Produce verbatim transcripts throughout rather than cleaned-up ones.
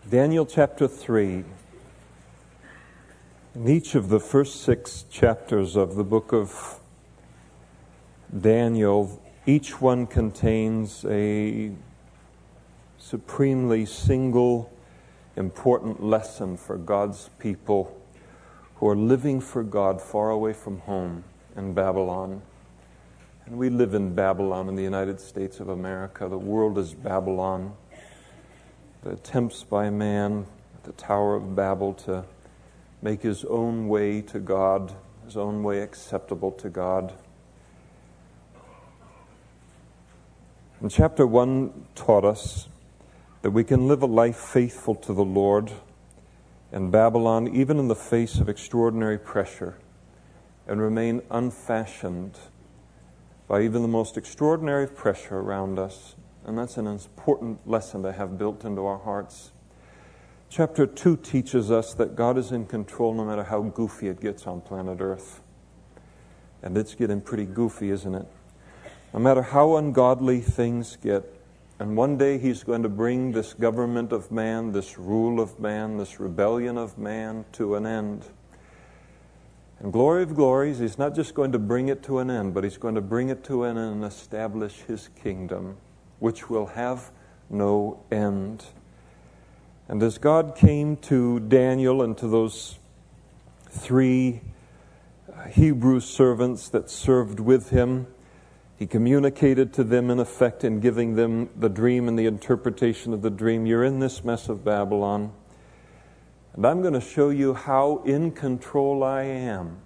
Daniel chapter three. In each of the first six chapters of the book of Daniel, each one contains a supremely single, important lesson for God's people who are living for God far away from home in Babylon. And we live in Babylon in the United States of America. The world is Babylon. The attempts by man at the Tower of Babel to make his own way to God, his own way acceptable to God. And chapter one taught us that we can live a life faithful to the Lord in Babylon, even in the face of extraordinary pressure, and remain unfashioned by even the most extraordinary pressure around us. And that's an important lesson to have built into our hearts. Chapter two teaches us that God is in control no matter how goofy it gets on planet Earth. And it's getting pretty goofy, isn't it? No matter how ungodly things get. And one day He's going to bring this government of man, this rule of man, this rebellion of man to an end. And glory of glories, He's not just going to bring it to an end, but He's going to bring it to an end and establish His kingdom, which will have no end. And as God came to Daniel and to those three Hebrew servants that served with him, He communicated to them, in effect, in giving them the dream and the interpretation of the dream. You're in this mess of Babylon, and I'm going to show you how in control I am.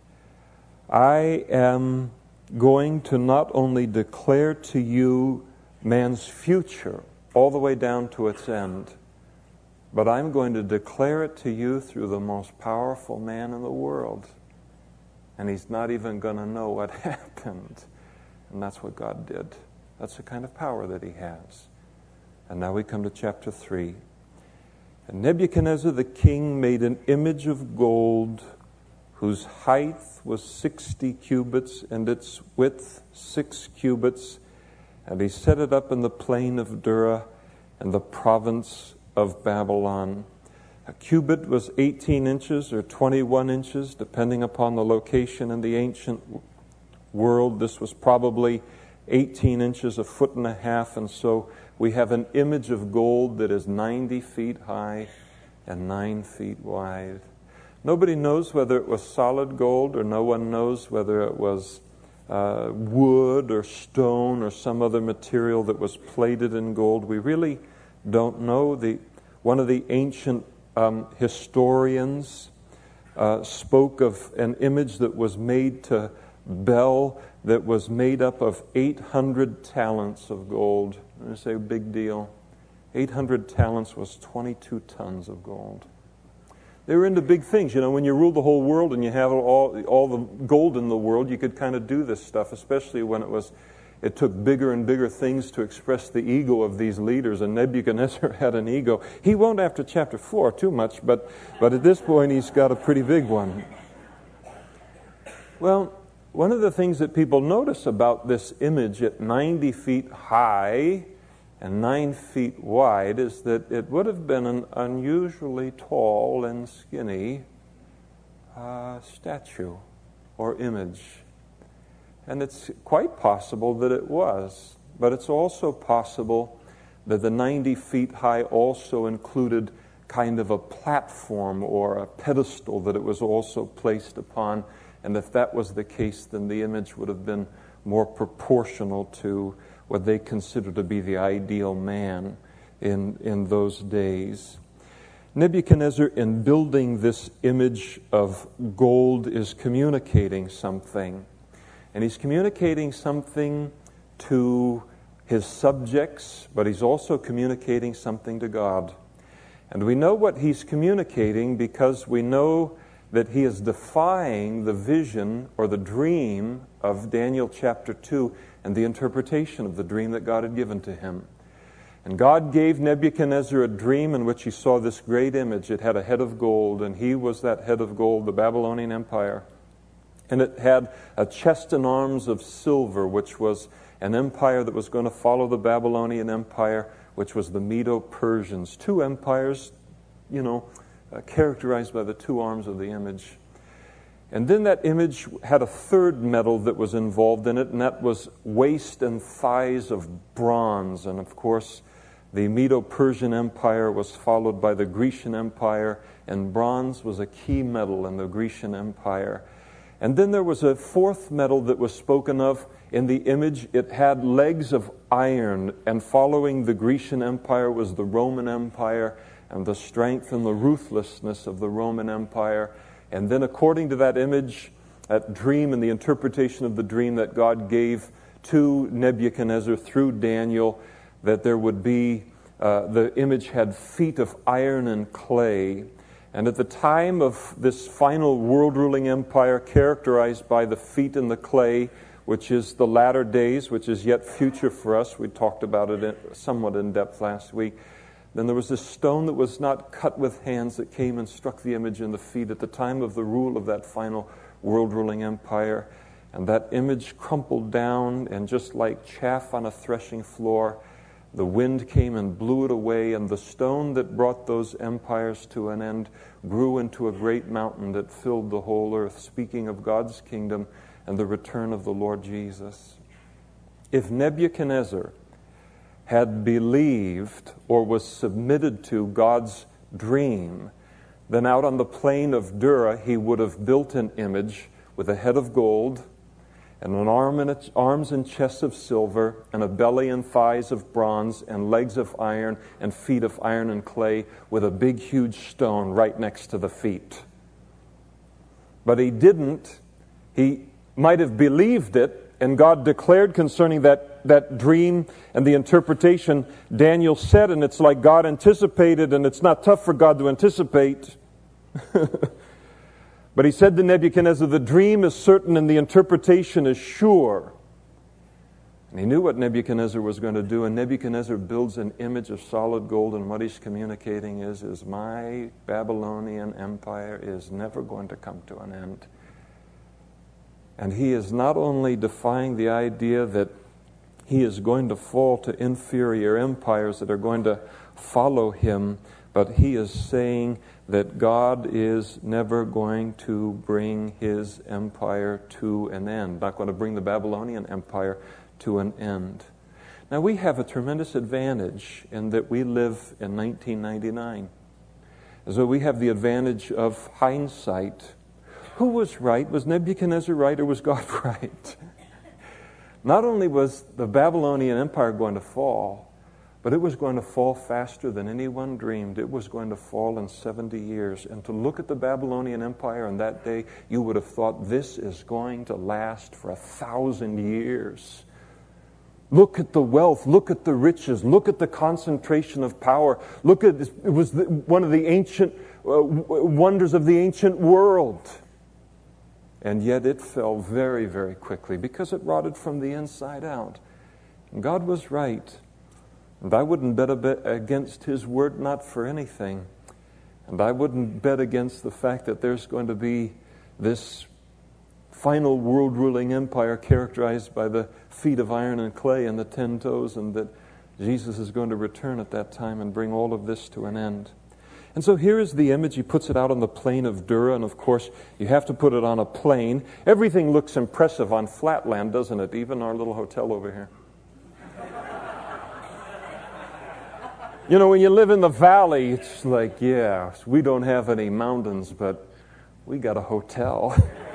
I am going to not only declare to you man's future all the way down to its end, but I'm going to declare it to you through the most powerful man in the world. And he's not even going to know what happened. And that's what God did. That's the kind of power that He has. And now we come to chapter three. And Nebuchadnezzar the king made an image of gold whose height was sixty cubits and its width six cubits. And he set it up in the plain of Dura in the province of Babylon. A cubit was eighteen inches or twenty-one inches, depending upon the location in the ancient world. This was probably eighteen inches, a foot and a half. And so we have an image of gold that is ninety feet high and nine feet wide. Nobody knows whether it was solid gold, or no one knows whether it was Uh, wood or stone or some other material that was plated in gold. We really don't know. The one of the ancient um, historians uh, spoke of an image that was made to Bel that was made up of eight hundred talents of gold. I say big deal. eight hundred talents was twenty-two tons of gold. They were into big things. You know, when you rule the whole world and you have all all the gold in the world, you could kind of do this stuff, especially when it was, it took bigger and bigger things to express the ego of these leaders. And Nebuchadnezzar had an ego. He won't after chapter four too much, but, but at this point he's got a pretty big one. Well, one of the things that people notice about this image at ninety feet high and nine feet wide is that it would have been an unusually tall and skinny uh, statue or image. And it's quite possible that it was, but it's also possible that the ninety feet high also included kind of a platform or a pedestal that it was also placed upon. And if that was the case, then the image would have been more proportional to what they considered to be the ideal man in, in those days. Nebuchadnezzar, in building this image of gold, is communicating something. And he's communicating something to his subjects, but he's also communicating something to God. And we know what he's communicating because we know that he is defying the vision or the dream of Daniel chapter two and the interpretation of the dream that God had given to him. And God gave Nebuchadnezzar a dream in which he saw this great image. It had a head of gold, and he was that head of gold, the Babylonian Empire. And it had a chest and arms of silver, which was an empire that was going to follow the Babylonian Empire, which was the Medo-Persians, two empires, you know, uh, characterized by the two arms of the image. And then that image had a third metal that was involved in it, and that was waist and thighs of bronze. And of course, the Medo-Persian Empire was followed by the Grecian Empire, and bronze was a key metal in the Grecian Empire. And then there was a fourth metal that was spoken of in the image. It had legs of iron, and following the Grecian Empire was the Roman Empire, and the strength and the ruthlessness of the Roman Empire. And then according to that image, that dream and the interpretation of the dream that God gave to Nebuchadnezzar through Daniel, that there would be, uh, the image had feet of iron and clay. And at the time of this final world-ruling empire characterized by the feet and the clay, which is the latter days, which is yet future for us, we talked about it in, somewhat in depth last week, then there was this stone that was not cut with hands that came and struck the image in the feet at the time of the rule of that final world-ruling empire. And that image crumpled down, and just like chaff on a threshing floor, the wind came and blew it away, and the stone that brought those empires to an end grew into a great mountain that filled the whole earth, speaking of God's kingdom and the return of the Lord Jesus. If Nebuchadnezzar had believed or was submitted to God's dream, then out on the plain of Dura he would have built an image with a head of gold and an arm and its arms and chest of silver, and a belly and thighs of bronze, and legs of iron, and feet of iron and clay, with a big, huge stone right next to the feet. But he didn't. He might have believed it, and God declared concerning that, that dream and the interpretation, Daniel said, and it's like God anticipated, and it's not tough for God to anticipate. But he said to Nebuchadnezzar, the dream is certain and the interpretation is sure. And he knew what Nebuchadnezzar was going to do, and Nebuchadnezzar builds an image of solid gold, and what he's communicating is, is my Babylonian empire is never going to come to an end. And he is not only defying the idea that he is going to fall to inferior empires that are going to follow him, but he is saying that God is never going to bring his empire to an end, not going to bring the Babylonian empire to an end. Now, we have a tremendous advantage in that we live in nineteen ninety-nine. So we have the advantage of hindsight. Who was right? Was Nebuchadnezzar right, or was God right? Not only was the Babylonian empire going to fall, but it was going to fall faster than anyone dreamed. It was going to fall in seventy years. And to look at the Babylonian Empire on that day, you would have thought this is going to last for a thousand years. Look at the wealth. Look at the riches. Look at the concentration of power. Look at this. It was the, one of the ancient uh, wonders of the ancient world. And yet it fell very, very quickly because it rotted from the inside out. And God was right. And I wouldn't bet a bet against his word, not for anything. And I wouldn't bet against the fact that there's going to be this final world-ruling empire characterized by the feet of iron and clay and the ten toes, and that Jesus is going to return at that time and bring all of this to an end. And so here is the image. He puts it out on the plain of Dura, and of course, you have to put it on a plain. Everything looks impressive on flatland, doesn't it? Even our little hotel over here. You know, when you live in the valley, it's like, yeah, we don't have any mountains, but we got a hotel.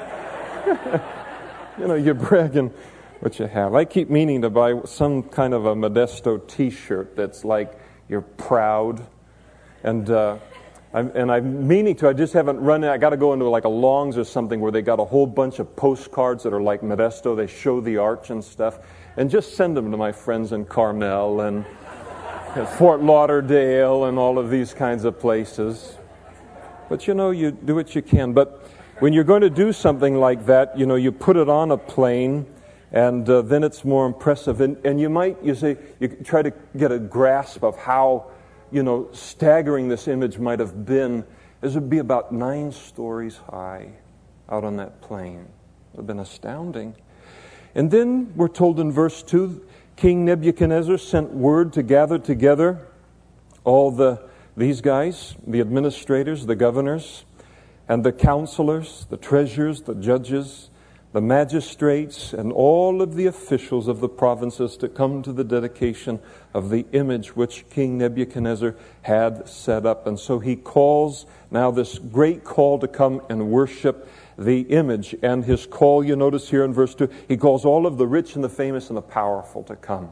You know, you're bragging what you have. I keep meaning to buy some kind of a Modesto T-shirt that's like, you're proud. And uh, I'm, and I'm meaning to, I just haven't run it. I got to go into like a Long's or something where they got a whole bunch of postcards that are like Modesto. They show the arch and stuff. And just send them to my friends in Carmel and Fort Lauderdale and all of these kinds of places. But you know, you do what you can. But when you're going to do something like that, you know, you put it on a plane, and uh, then it's more impressive. And, and you might, you say, you try to get a grasp of how, you know, staggering this image might have been. This would be about nine stories high out on that plane. It would have been astounding. And then we're told in verse two, King Nebuchadnezzar sent word to gather together all the these guys, the administrators, the governors, and the counselors, the treasurers, the judges, the magistrates, and all of the officials of the provinces to come to the dedication of the image which King Nebuchadnezzar had set up. And so he calls now this great call to come and worship the image. And his call, you notice here in verse two, he calls all of the rich and the famous and the powerful to come.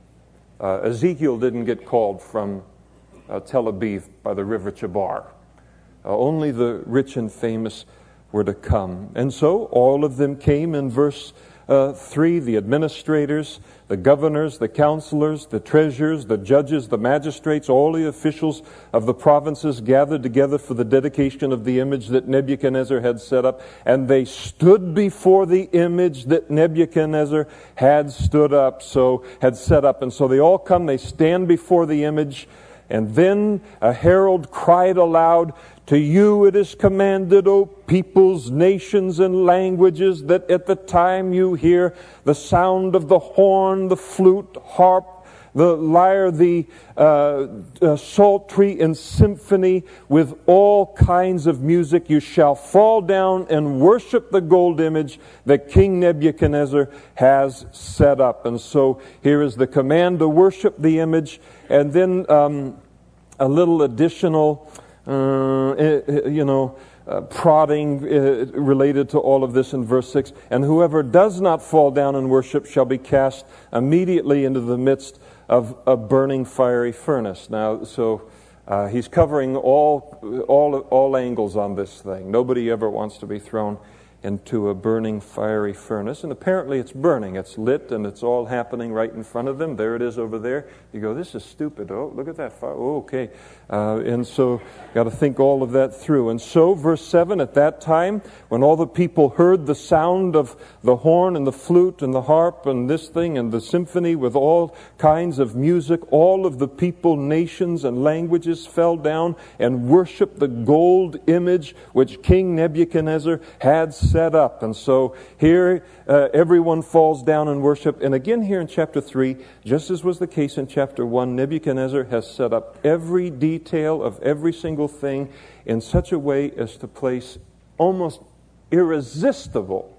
Uh, Ezekiel didn't get called from uh, Tel Aviv by the river Chebar. Uh, only the rich and famous were to come. And so all of them came in verse uh, three, the administrators, the governors, the counselors, the treasurers, the judges, the magistrates, all the officials of the provinces gathered together for the dedication of the image that Nebuchadnezzar had set up. And they stood before the image that Nebuchadnezzar had stood up, so had set up. And so they all come, they stand before the image, and then a herald cried aloud, "To you it is commanded, O peoples, nations, and languages, that at the time you hear the sound of the horn, the flute, harp, the lyre, the uh, uh, psaltery, and symphony, with all kinds of music, you shall fall down and worship the gold image that King Nebuchadnezzar has set up." And so here is the command to worship the image, and then um, a little additional Uh, you know, uh, prodding uh, related to all of this in verse six. "And whoever does not fall down and worship shall be cast immediately into the midst of a burning fiery furnace." Now, so uh, he's covering all, all, all angles on this thing. Nobody ever wants to be thrown into a burning fiery furnace. And apparently it's burning. It's lit and it's all happening right in front of them. There it is over there. You go, "This is stupid. Oh, look at that fire. Oh, okay." Uh, and so got to think all of that through. And so, verse seven, "At that time, when all the people heard the sound of the horn and the flute and the harp and this thing and the symphony with all kinds of music, all of the people, nations, and languages fell down and worshiped the gold image which King Nebuchadnezzar had set up." And so here uh, everyone falls down and worship. And again here in chapter three, just as was the case in chapter one, Nebuchadnezzar has set up every detail of every single thing in such a way as to place almost irresistible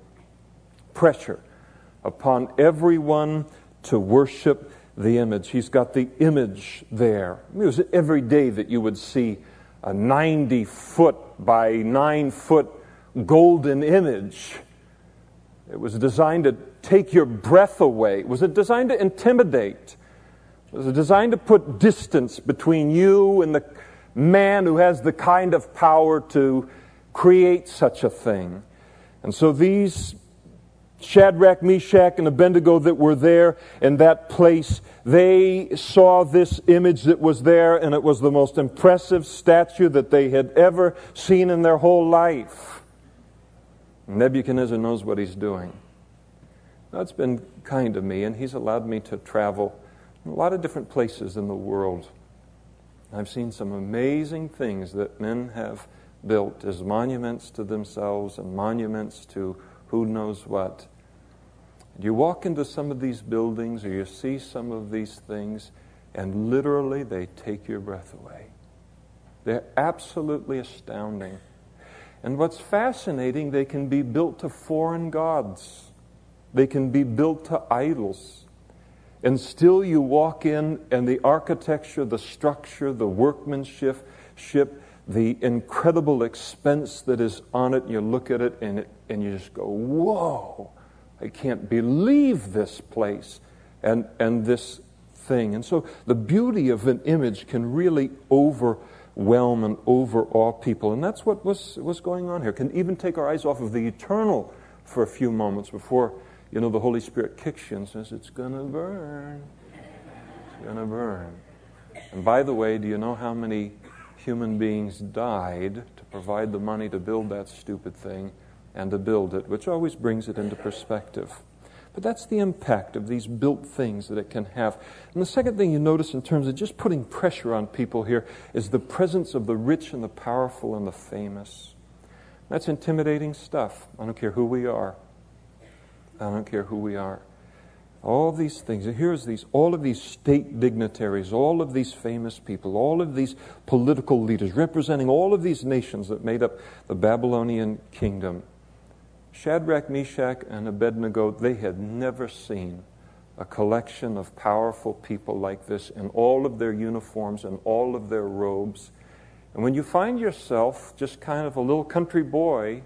pressure upon everyone to worship the image. He's got the image there. It was every day that you would see a ninety foot by nine foot golden image. It was designed to take your breath away. Was it designed to intimidate? Was it designed to put distance between you and the man who has the kind of power to create such a thing? And so these Shadrach, Meshach, and Abednego that were there in that place, they saw this image that was there, and it was the most impressive statue that they had ever seen in their whole life. Nebuchadnezzar knows what he's doing. Now, it's been kind to me, and he's allowed me to travel in a lot of different places in the world. I've seen some amazing things that men have built as monuments to themselves and monuments to who knows what. You walk into some of these buildings or you see some of these things, and literally they take your breath away. They're absolutely astounding. And what's fascinating, they can be built to foreign gods. They can be built to idols. And still you walk in, and the architecture, the structure, the workmanship, ship, the incredible expense that is on it, you look at it and, it and you just go, whoa, I can't believe this place and, and this thing. And so the beauty of an image can really overwhelm and overawe people. And that's what was, was going on here. Can even take our eyes off of the eternal for a few moments before, you know, the Holy Spirit kicks you and says, it's going to burn. It's going to burn. And by the way, do you know how many human beings died to provide the money to build that stupid thing and to build it, which always brings it into perspective. But that's the impact of these built things that it can have. And the second thing you notice in terms of just putting pressure on people here is the presence of the rich and the powerful and the famous. That's intimidating stuff. I don't care who we are. I don't care who we are. All these things. Here's these, all of these state dignitaries, all of these famous people, all of these political leaders representing all of these nations that made up the Babylonian kingdom. Shadrach, Meshach, and Abednego, they had never seen a collection of powerful people like this in all of their uniforms and all of their robes. And when you find yourself just kind of a little country boy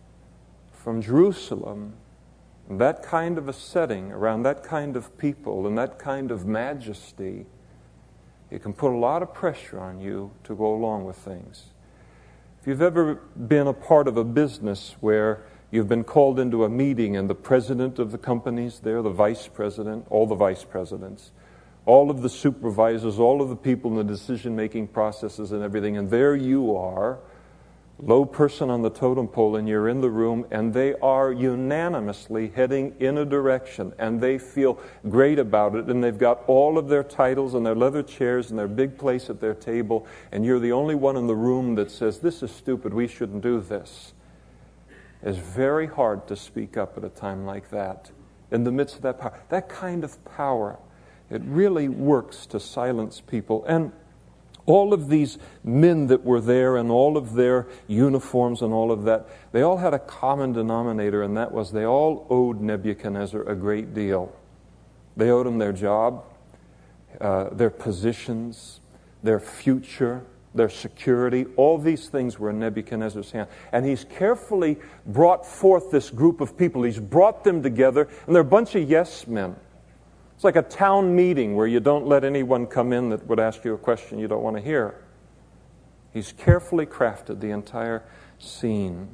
from Jerusalem, that kind of a setting, around that kind of people and that kind of majesty, it can put a lot of pressure on you to go along with things. If you've ever been a part of a business where you've been called into a meeting and the president of the company's there, the vice president, all the vice presidents, all of the supervisors, all of the people in the decision-making processes and everything, and there you are, low person on the totem pole, and you're in the room, and they are unanimously heading in a direction, and they feel great about it, and they've got all of their titles and their leather chairs and their big place at their table, and you're the only one in the room that says, this is stupid, we shouldn't do this. It's very hard to speak up at a time like that, in the midst of that power. That kind of power, it really works to silence people. And all of these men that were there and all of their uniforms and all of that, they all had a common denominator, and that was they all owed Nebuchadnezzar a great deal. They owed him their job, uh, their positions, their future, their security. All these things were in Nebuchadnezzar's hand. And he's carefully brought forth this group of people. He's brought them together, and they're a bunch of yes men. It's like a town meeting where you don't let anyone come in that would ask you a question you don't want to hear. He's carefully crafted the entire scene.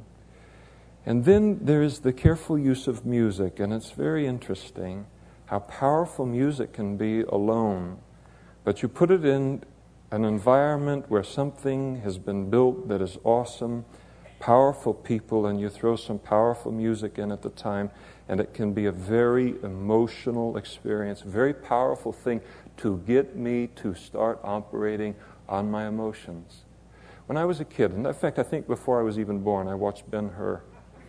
And then there is the careful use of music, and it's very interesting how powerful music can be alone. But you put it in an environment where something has been built that is awesome, powerful people, and you throw some powerful music in at the time, and it can be a very emotional experience, a very powerful thing to get me to start operating on my emotions. When I was a kid, and in fact, I think before I was even born, I watched Ben-Hur.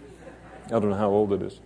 I don't know how old it is.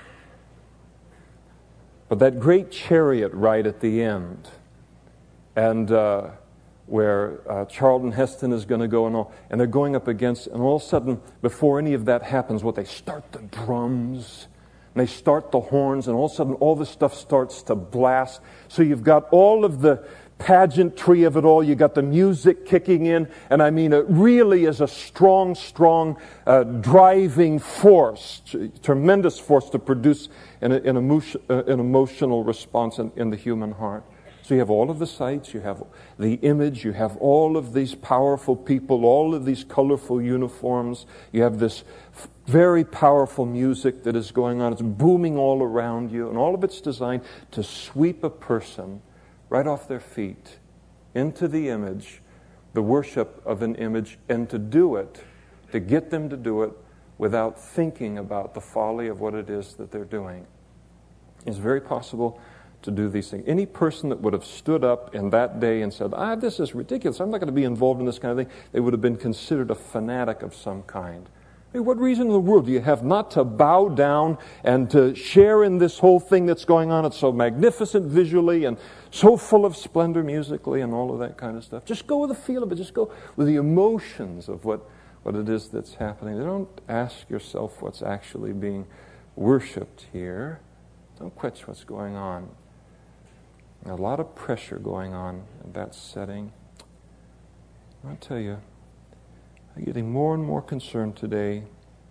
But that great chariot ride at the end, and uh, where uh, Charlton Heston is going to go and all, and they're going up against, and all of a sudden, before any of that happens, what they start the drums, and they start the horns, and all of a sudden, all this stuff starts to blast. So you've got all of the pageantry of it all. You got the music kicking in, and I mean, it really is a strong, strong uh, driving force, tremendous force to produce an, an, emotion, uh, an emotional response in, in the human heart. So you have all of the sights, you have the image, you have all of these powerful people, all of these colorful uniforms, you have this f- very powerful music that is going on. It's booming all around you, and all of it's designed to sweep a person right off their feet into the image, the worship of an image, and to do it, to get them to do it without thinking about the folly of what it is that they're doing. It's very possible to do these things. Any person that would have stood up in that day and said, ah, this is ridiculous, I'm not going to be involved in this kind of thing, they would have been considered a fanatic of some kind. I mean, what reason in the world do you have not to bow down and to share in this whole thing that's going on? It's so magnificent visually and so full of splendor musically and all of that kind of stuff. Just go with the feel of it. Just go with the emotions of what, what it is that's happening. Don't ask yourself what's actually being worshipped here. Don't question what's going on. A lot of pressure going on in that setting. I'll tell you, I'm getting more and more concerned today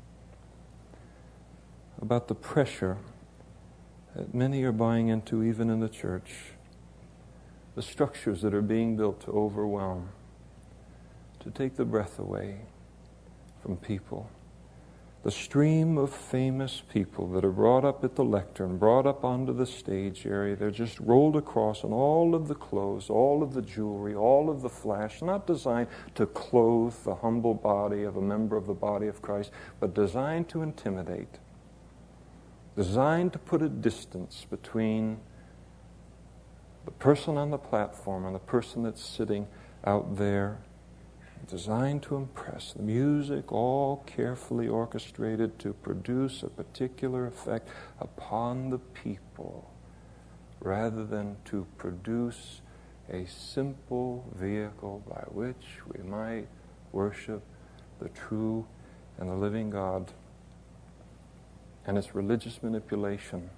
about the pressure that many are buying into, even in the church. The structures that are being built to overwhelm, to take the breath away from people. The stream of famous people that are brought up at the lectern, brought up onto the stage area, they're just rolled across, and all of the clothes, all of the jewelry, all of the flash, not designed to clothe the humble body of a member of the body of Christ, but designed to intimidate, designed to put a distance between the person on the platform and the person that's sitting out there, designed to impress. The music all carefully orchestrated to produce a particular effect upon the people. rather than to produce a simple vehicle by which we might worship the true and the living God. And it's religious manipulation.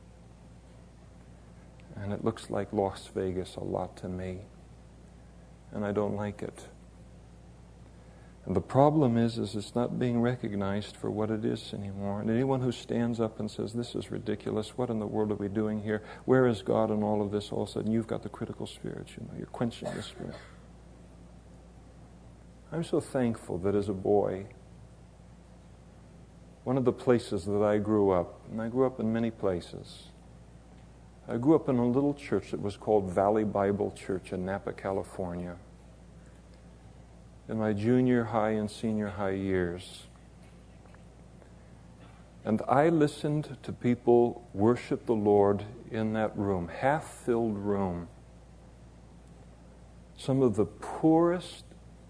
And it looks like Las Vegas a lot to me. And I don't like it. And the problem is, is it's not being recognized for what it is anymore. And anyone who stands up and says, this is ridiculous, what in the world are we doing here? Where is God in all of this? All of a sudden, you've got the critical spirit. You know, you're quenching the spirit. I'm so thankful that as a boy, one of the places that I grew up, and I grew up in many places, I grew up in a little church that was called Valley Bible Church in Napa, California. In my junior high and senior high years. And I listened to people worship the Lord in that room, half-filled room. Some of the poorest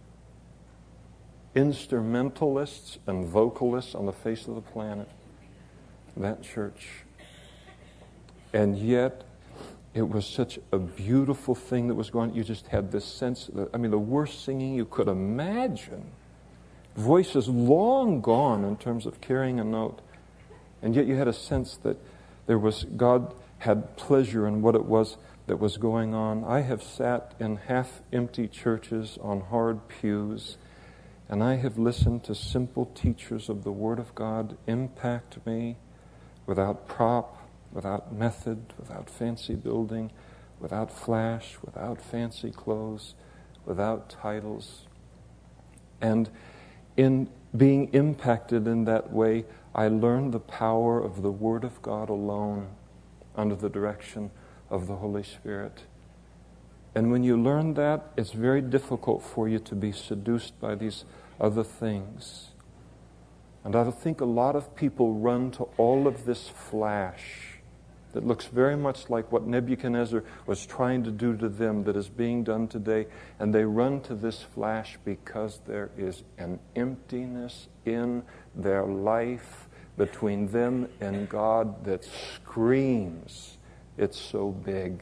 instrumentalists and vocalists on the face of the planet. That church. And yet, it was such a beautiful thing that was going on. You just had this sense, that, I mean, the worst singing you could imagine. Voices long gone in terms of carrying a note. And yet you had a sense that there was, God had pleasure in what it was that was going on. I have sat in half-empty churches on hard pews, and I have listened to simple teachers of the Word of God impact me without prop, without method, without fancy building, without flash, without fancy clothes, without titles. And in being impacted in that way, I learned the power of the Word of God alone under the direction of the Holy Spirit. And when you learn that, it's very difficult for you to be seduced by these other things. And I think a lot of people run to all of this flash that looks very much like what Nebuchadnezzar was trying to do to them that is being done today. And they run to this flash because there is an emptiness in their life between them and God that screams, it's so big.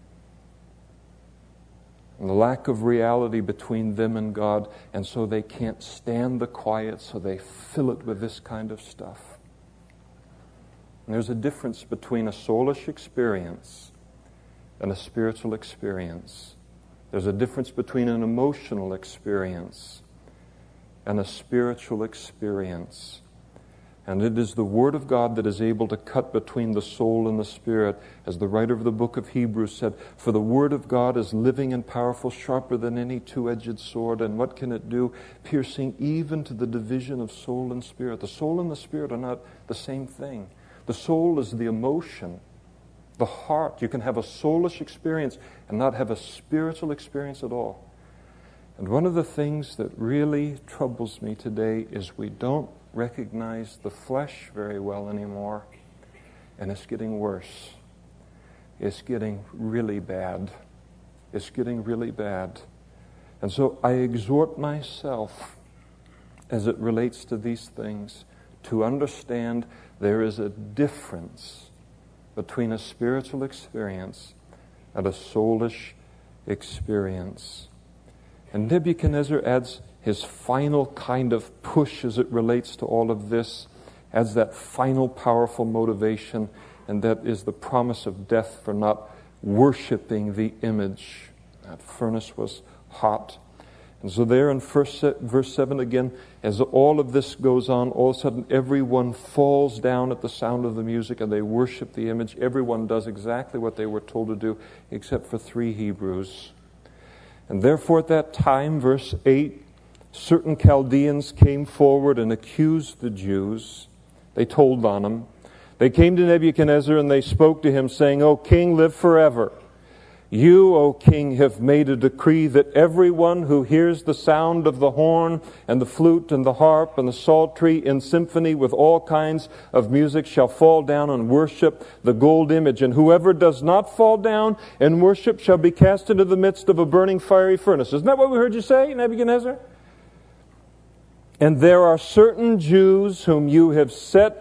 And the lack of reality between them and God, and so they can't stand the quiet, so they fill it with this kind of stuff. And there's a difference between a soulish experience and a spiritual experience. There's a difference between an emotional experience and a spiritual experience. And it is the Word of God that is able to cut between the soul and the spirit. As the writer of the book of Hebrews said, for the Word of God is living and powerful, sharper than any two-edged sword. And what can it do? Piercing even to the division of soul and spirit. The soul and the spirit are not the same thing. The soul is the emotion, the heart. You can have a soulish experience and not have a spiritual experience at all. And one of the things that really troubles me today is we don't recognize the flesh very well anymore, and it's getting worse. It's getting really bad. It's getting really bad. And so I exhort myself, as it relates to these things, to understand there is a difference between a spiritual experience and a soulish experience. And Nebuchadnezzar adds his final kind of push as it relates to all of this, adds that final powerful motivation, and that is the promise of death for not worshiping the image. That furnace was hot. And so there in first verse seven again, as all of this goes on, all of a sudden everyone falls down at the sound of the music and they worship the image. Everyone does exactly what they were told to do, except for three Hebrews. And therefore at that time, verse eight, certain Chaldeans came forward and accused the Jews. They told on them. They came to Nebuchadnezzar and they spoke to him, saying, O king, live forever. You, O king, have made a decree that everyone who hears the sound of the horn and the flute and the harp and the psaltery in symphony with all kinds of music shall fall down and worship the gold image. And whoever does not fall down and worship shall be cast into the midst of a burning fiery furnace. Isn't that what we heard you say, Nebuchadnezzar? And there are certain Jews whom you have set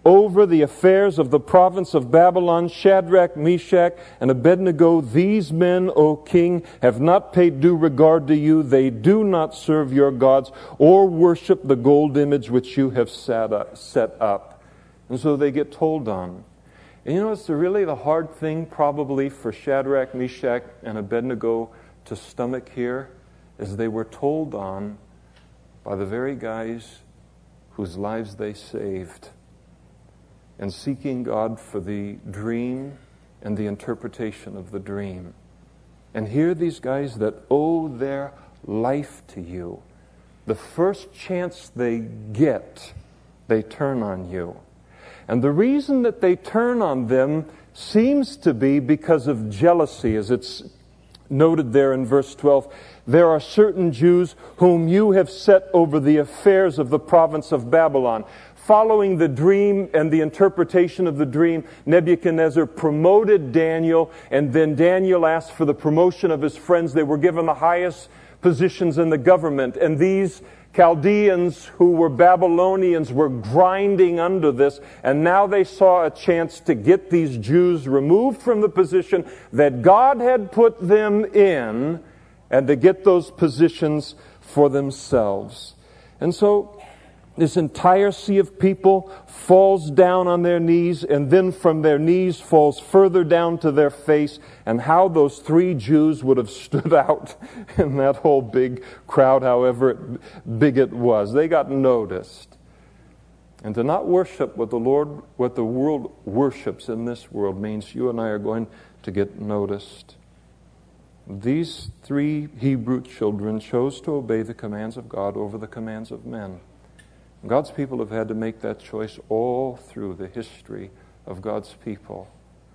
over the affairs of the province of Babylon, Shadrach, Meshach, and Abednego, these men, O king, have not paid due regard to you. They do not serve your gods or worship the gold image which you have set up. Set up. And so they get told on. And you know, it's really the hard thing probably for Shadrach, Meshach, and Abednego to stomach here, is they were told on by the very guys whose lives they saved, and seeking God for the dream and the interpretation of the dream. And here these guys that owe their life to you, the first chance they get, they turn on you. And the reason that they turn on them seems to be because of jealousy, as it's noted there in verse twelve. There are certain Jews whom you have set over the affairs of the province of Babylon. Following the dream and the interpretation of the dream, Nebuchadnezzar promoted Daniel, and then Daniel asked for the promotion of his friends. They were given the highest positions in the government, and these Chaldeans who were Babylonians were grinding under this, and now they saw a chance to get these Jews removed from the position that God had put them in, and to get those positions for themselves. And so this entire sea of people falls down on their knees, and then from their knees falls further down to their face. And how those three Jews would have stood out in that whole big crowd, however big it was. They got noticed. And to not worship what the Lord, what the world worships in this world, means you and I are going to get noticed. These three Hebrew children chose to obey the commands of God over the commands of men. God's people have had to make that choice all through the history of God's people.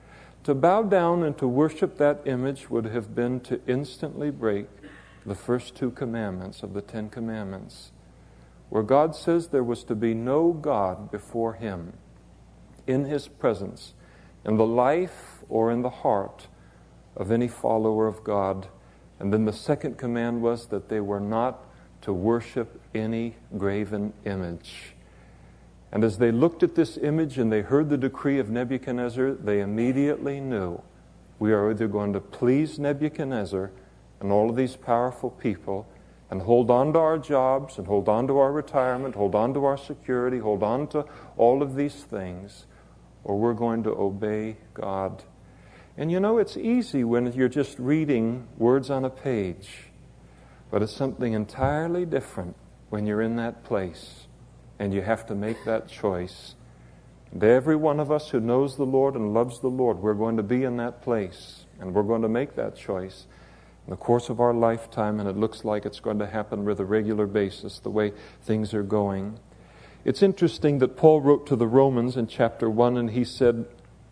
To bow down and to worship that image would have been to instantly break the first two commandments of the Ten Commandments, where God says there was to be no God before Him, in His presence, in the life or in the heart of any follower of God. And then the second command was that they were not to worship any graven image. And as they looked at this image and they heard the decree of Nebuchadnezzar, they immediately knew, we are either going to please Nebuchadnezzar and all of these powerful people and hold on to our jobs and hold on to our retirement, hold on to our security, hold on to all of these things, or we're going to obey God. And you know, it's easy when you're just reading words on a page. But it's something entirely different when you're in that place and you have to make that choice. And every one of us who knows the Lord and loves the Lord, we're going to be in that place and we're going to make that choice in the course of our lifetime, and it looks like it's going to happen with a regular basis the way things are going. It's interesting that Paul wrote to the Romans in chapter one, and he said,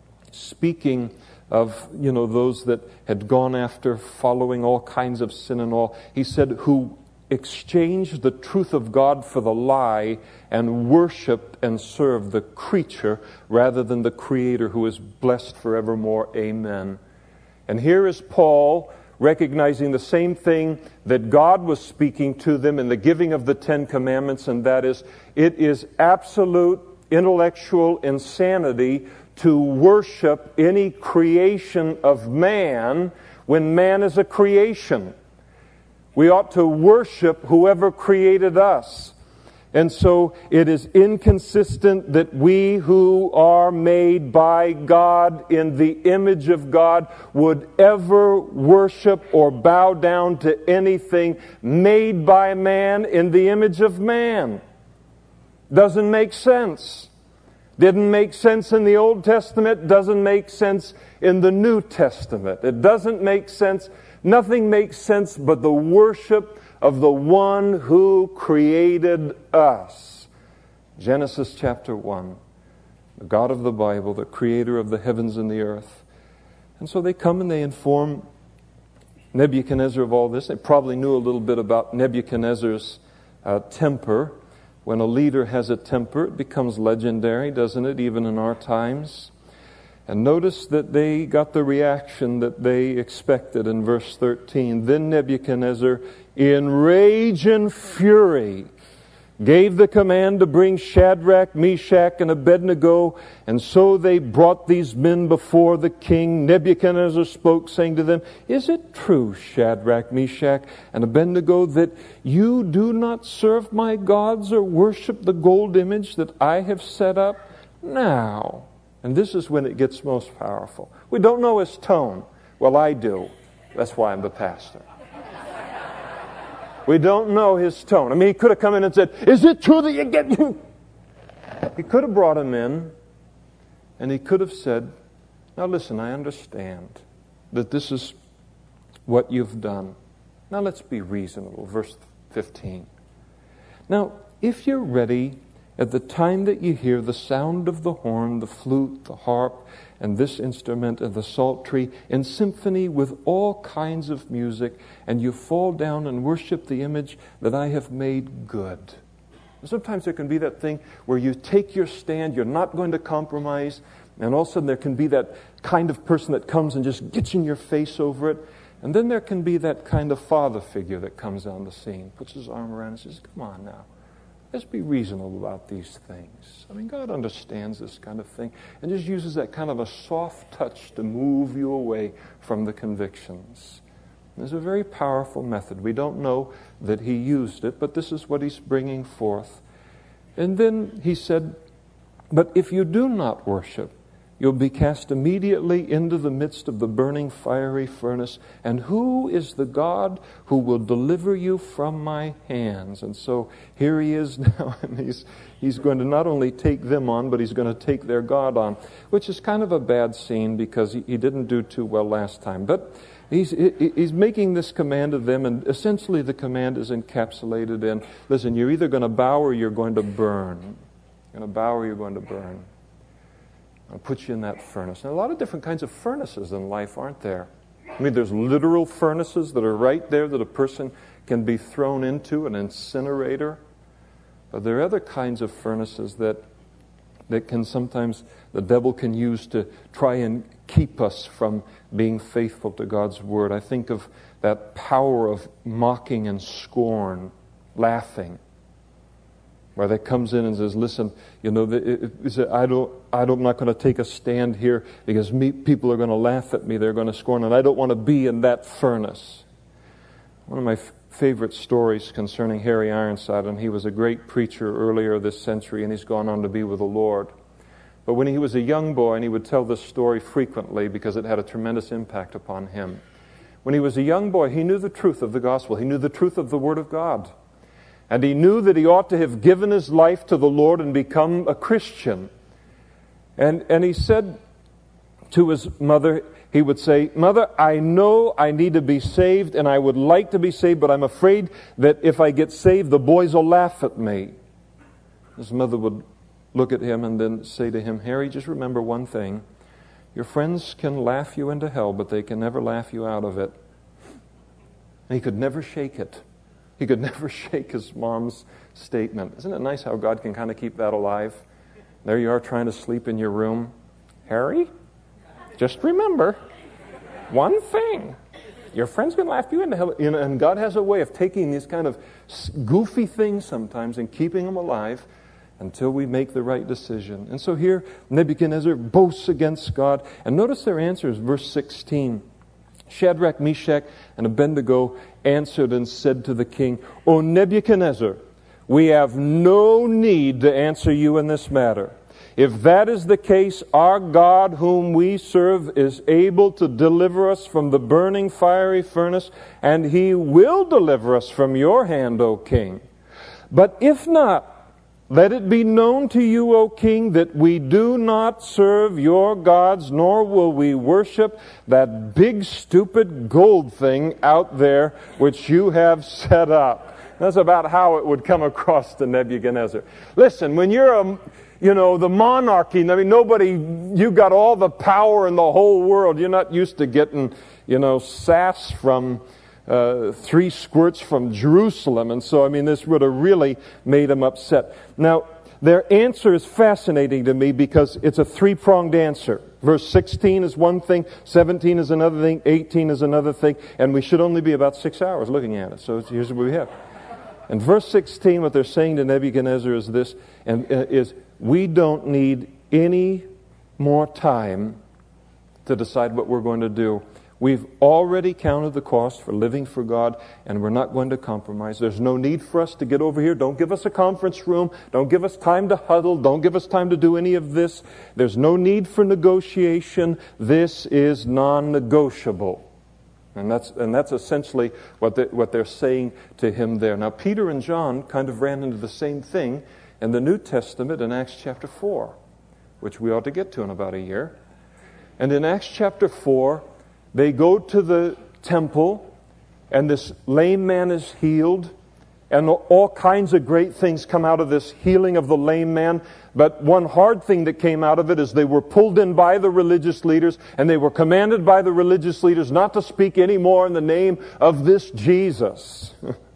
speaking of, you know, those that had gone after following all kinds of sin and all, he said, who exchanged the truth of God for the lie and worshiped and served the creature rather than the Creator, who is blessed forevermore. Amen. And here is Paul recognizing the same thing that God was speaking to them in the giving of the Ten Commandments, and that is, it is absolute intellectual insanity to worship any creation of man when man is a creation. We ought to worship whoever created us. And so it is inconsistent that we who are made by God in the image of God would ever worship or bow down to anything made by man in the image of man. Doesn't make sense. Didn't make sense in the Old Testament, doesn't make sense in the New Testament. It doesn't make sense. Nothing makes sense but the worship of the one who created us. Genesis chapter one, the God of the Bible, the creator of the heavens and the earth. And so they come and they inform Nebuchadnezzar of all this. They probably knew a little bit about Nebuchadnezzar's uh, temper. When a leader has a temper, it becomes legendary, doesn't it, even in our times? And notice that they got the reaction that they expected in verse thirteen. Then Nebuchadnezzar, in rage and fury, gave the command to bring Shadrach, Meshach, and Abednego. And so they brought these men before the king. Nebuchadnezzar spoke, saying to them, "Is it true, Shadrach, Meshach, and Abednego, that you do not serve my gods or worship the gold image that I have set up? Now," and this is when it gets most powerful. We don't know his tone. Well, I do. That's why I'm the pastor. We don't know his tone. I mean, he could have come in and said, "Is it true that you get..." He could have brought him in, and he could have said, "Now listen, I understand that this is what you've done. Now let's be reasonable." Verse fifteen. "Now, if you're ready at the time that you hear the sound of the horn, the flute, the harp, and this instrument, and the psaltery, in symphony with all kinds of music, and you fall down and worship the image that I have made good." Sometimes there can be that thing where you take your stand, you're not going to compromise, and all of a sudden there can be that kind of person that comes and just gets in your face over it. And then there can be that kind of father figure that comes on the scene, puts his arm around and says, "Come on now. Let's be reasonable about these things." I mean, God understands this kind of thing and just uses that kind of a soft touch to move you away from the convictions. It's a very powerful method. We don't know that he used it, but this is what he's bringing forth. And then he said, "But if you do not worship, you'll be cast immediately into the midst of the burning fiery furnace. And who is the God who will deliver you from my hands?" And so here he is now, and he's, he's going to not only take them on, but he's going to take their God on, which is kind of a bad scene because he, he didn't do too well last time. But he's, he's making this command of them, and essentially the command is encapsulated in, listen, you're either going to bow or you're going to burn. You're going to bow or you're going to burn. I'll put you in that furnace. And a lot of different kinds of furnaces in life, aren't there? I mean, there's literal furnaces that are right there that a person can be thrown into, an incinerator. But there are other kinds of furnaces that that can sometimes, the devil can use to try and keep us from being faithful to God's Word. I think of that power of mocking and scorn, laughing, where that comes in and says, "Listen, you know, it, it, I don't, I don't, I'm not going to take a stand here because me, people are going to laugh at me. They're going to scorn, and I don't want to be in that furnace." One of my f- favorite stories concerning Harry Ironside, and he was a great preacher earlier this century, and he's gone on to be with the Lord. But when he was a young boy, and he would tell this story frequently because it had a tremendous impact upon him. When he was a young boy, he knew the truth of the gospel. He knew the truth of the Word of God. And he knew that he ought to have given his life to the Lord and become a Christian. And, and he said to his mother, he would say, "Mother, I know I need to be saved and I would like to be saved, but I'm afraid that if I get saved, the boys will laugh at me." His mother would look at him and then say to him, "Harry, just remember one thing. Your friends can laugh you into hell, but they can never laugh you out of it." And he could never shake it. He could never shake his mom's statement. Isn't it nice how God can kind of keep that alive? There you are trying to sleep in your room. "Harry, just remember one thing. Your friends can laugh you into hell." You know, and God has a way of taking these kind of goofy things sometimes and keeping them alive until we make the right decision. And so here Nebuchadnezzar boasts against God. And notice their answers, verse sixteen. Shadrach, Meshach, and Abednego answered and said to the king, "O Nebuchadnezzar, we have no need to answer you in this matter. If that is the case, our God whom we serve is able to deliver us from the burning fiery furnace, and he will deliver us from your hand, O king. But if not, let it be known to you, O king, that we do not serve your gods, nor will we worship that big, stupid gold thing out there which you have set up." That's about how it would come across to Nebuchadnezzar. Listen, when you're a, you know, the monarchy, I mean, nobody, you got all the power in the whole world. You're not used to getting, you know, sass from Uh, three squirts from Jerusalem. And so, I mean, this would have really made him upset. Now, their answer is fascinating to me because it's a three-pronged answer. Verse sixteen is one thing, seventeen is another thing, eighteen is another thing, and we should only be about six hours looking at it. So here's what we have. In verse sixteen, what they're saying to Nebuchadnezzar is this, and uh, is we don't need any more time to decide what we're going to do. We've already counted the cost for living for God, and we're not going to compromise. There's no need for us to get over here. Don't give us a conference room. Don't give us time to huddle. Don't give us time to do any of this. There's no need for negotiation. This is non-negotiable. And that's and that's essentially what they, what they're saying to him there. Now, Peter and John kind of ran into the same thing in the New Testament in Acts chapter four, which we ought to get to in about a year. And in Acts chapter four, they go to the temple, and this lame man is healed, and all kinds of great things come out of this healing of the lame man. But one hard thing that came out of it is they were pulled in by the religious leaders, and they were commanded by the religious leaders not to speak anymore in the name of this Jesus.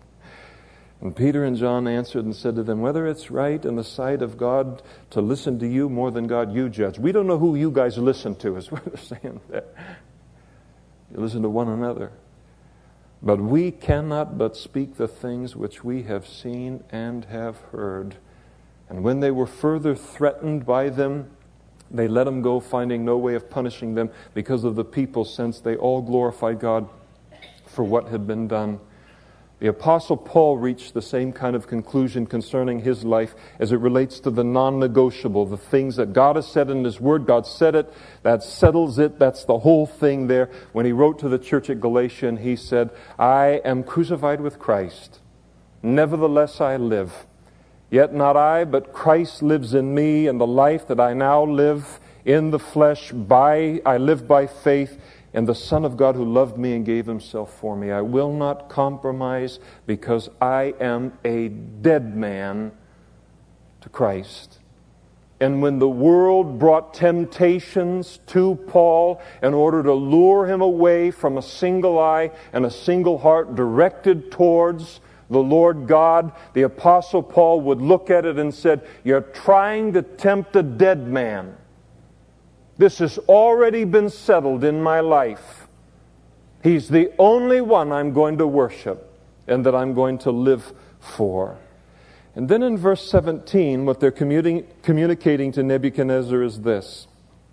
And Peter and John answered and said to them, whether it's right in the sight of God to listen to you more than God, you judge. We don't know who you guys listen to, is what they're saying there. You listen to one another. But we cannot but speak the things which we have seen and have heard. And when they were further threatened by them, they let them go, finding no way of punishing them because of the people, since they all glorified God for what had been done. The Apostle Paul reached the same kind of conclusion concerning his life as it relates to the non-negotiable, the things that God has said in His Word. God said it, that settles it, that's the whole thing there. When he wrote to the church at Galatia, he said, I am crucified with Christ, nevertheless I live. Yet not I, but Christ lives in me, and the life that I now live in the flesh, by I live by faith and the Son of God who loved me and gave Himself for me. I will not compromise because I am a dead man to Christ. And when the world brought temptations to Paul in order to lure him away from a single eye and a single heart directed towards the Lord God, the Apostle Paul would look at it and said, you're trying to tempt a dead man. This has already been settled in my life. He's the only one I'm going to worship and that I'm going to live for. And then in verse seventeen, what they're communicating to Nebuchadnezzar is this.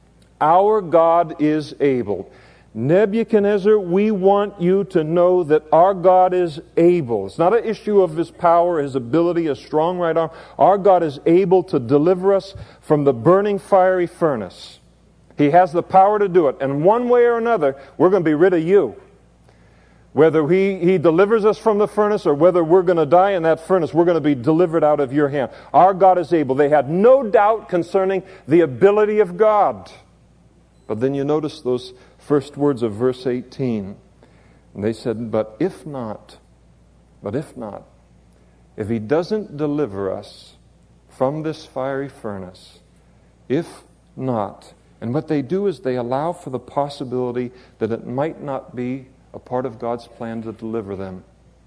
Our God is able. Nebuchadnezzar, we want you to know that our God is able. It's not an issue of His power, His ability, His strong right arm. Our God is able to deliver us from the burning fiery furnace. He has the power to do it. And one way or another, we're going to be rid of you. Whether he, he delivers us from the furnace or whether we're going to die in that furnace, we're going to be delivered out of your hand. Our God is able. They had no doubt concerning the ability of God. But then you notice those first words of verse eighteen. And they said, but if not, but if not, if He doesn't deliver us from this fiery furnace, if not, and what they do is they allow for the possibility that it might not be a part of God's plan to deliver them.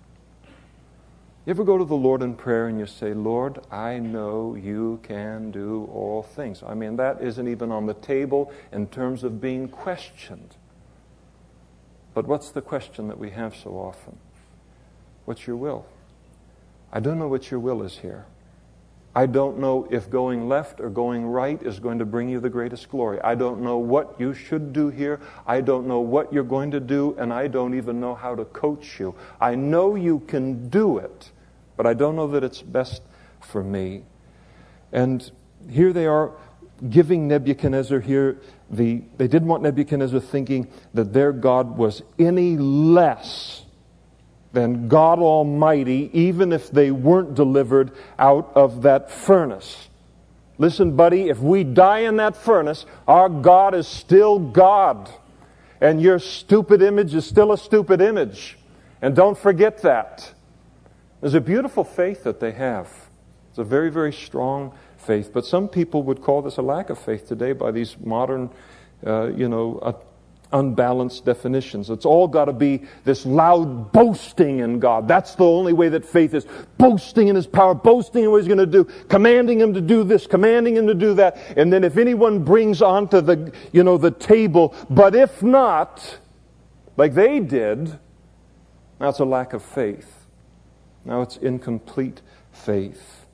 You ever go to the Lord in prayer and you say, Lord, I know You can do all things. I mean, that isn't even on the table in terms of being questioned. But what's the question that we have so often? What's Your will? I don't know what Your will is here. I don't know if going left or going right is going to bring You the greatest glory. I don't know what You should do here. I don't know what You're going to do, and I don't even know how to coach You. I know You can do it, but I don't know that it's best for me. And here they are giving Nebuchadnezzar here the, they didn't want Nebuchadnezzar thinking that their God was any less than God Almighty, even if they weren't delivered out of that furnace. Listen, buddy, if we die in that furnace, our God is still God. And your stupid image is still a stupid image. And don't forget that. There's a beautiful faith that they have. It's a very, very strong faith. But some people would call this a lack of faith today by these modern, uh, you know, uh, unbalanced definitions. It's all got to be this loud boasting in God. That's the only way that faith is. Boasting in His power, boasting in what He's going to do, commanding Him to do this, commanding Him to do that. And then if anyone brings onto the, you know, the table, but if not, like they did, that's a lack of faith. Now, it's incomplete faith.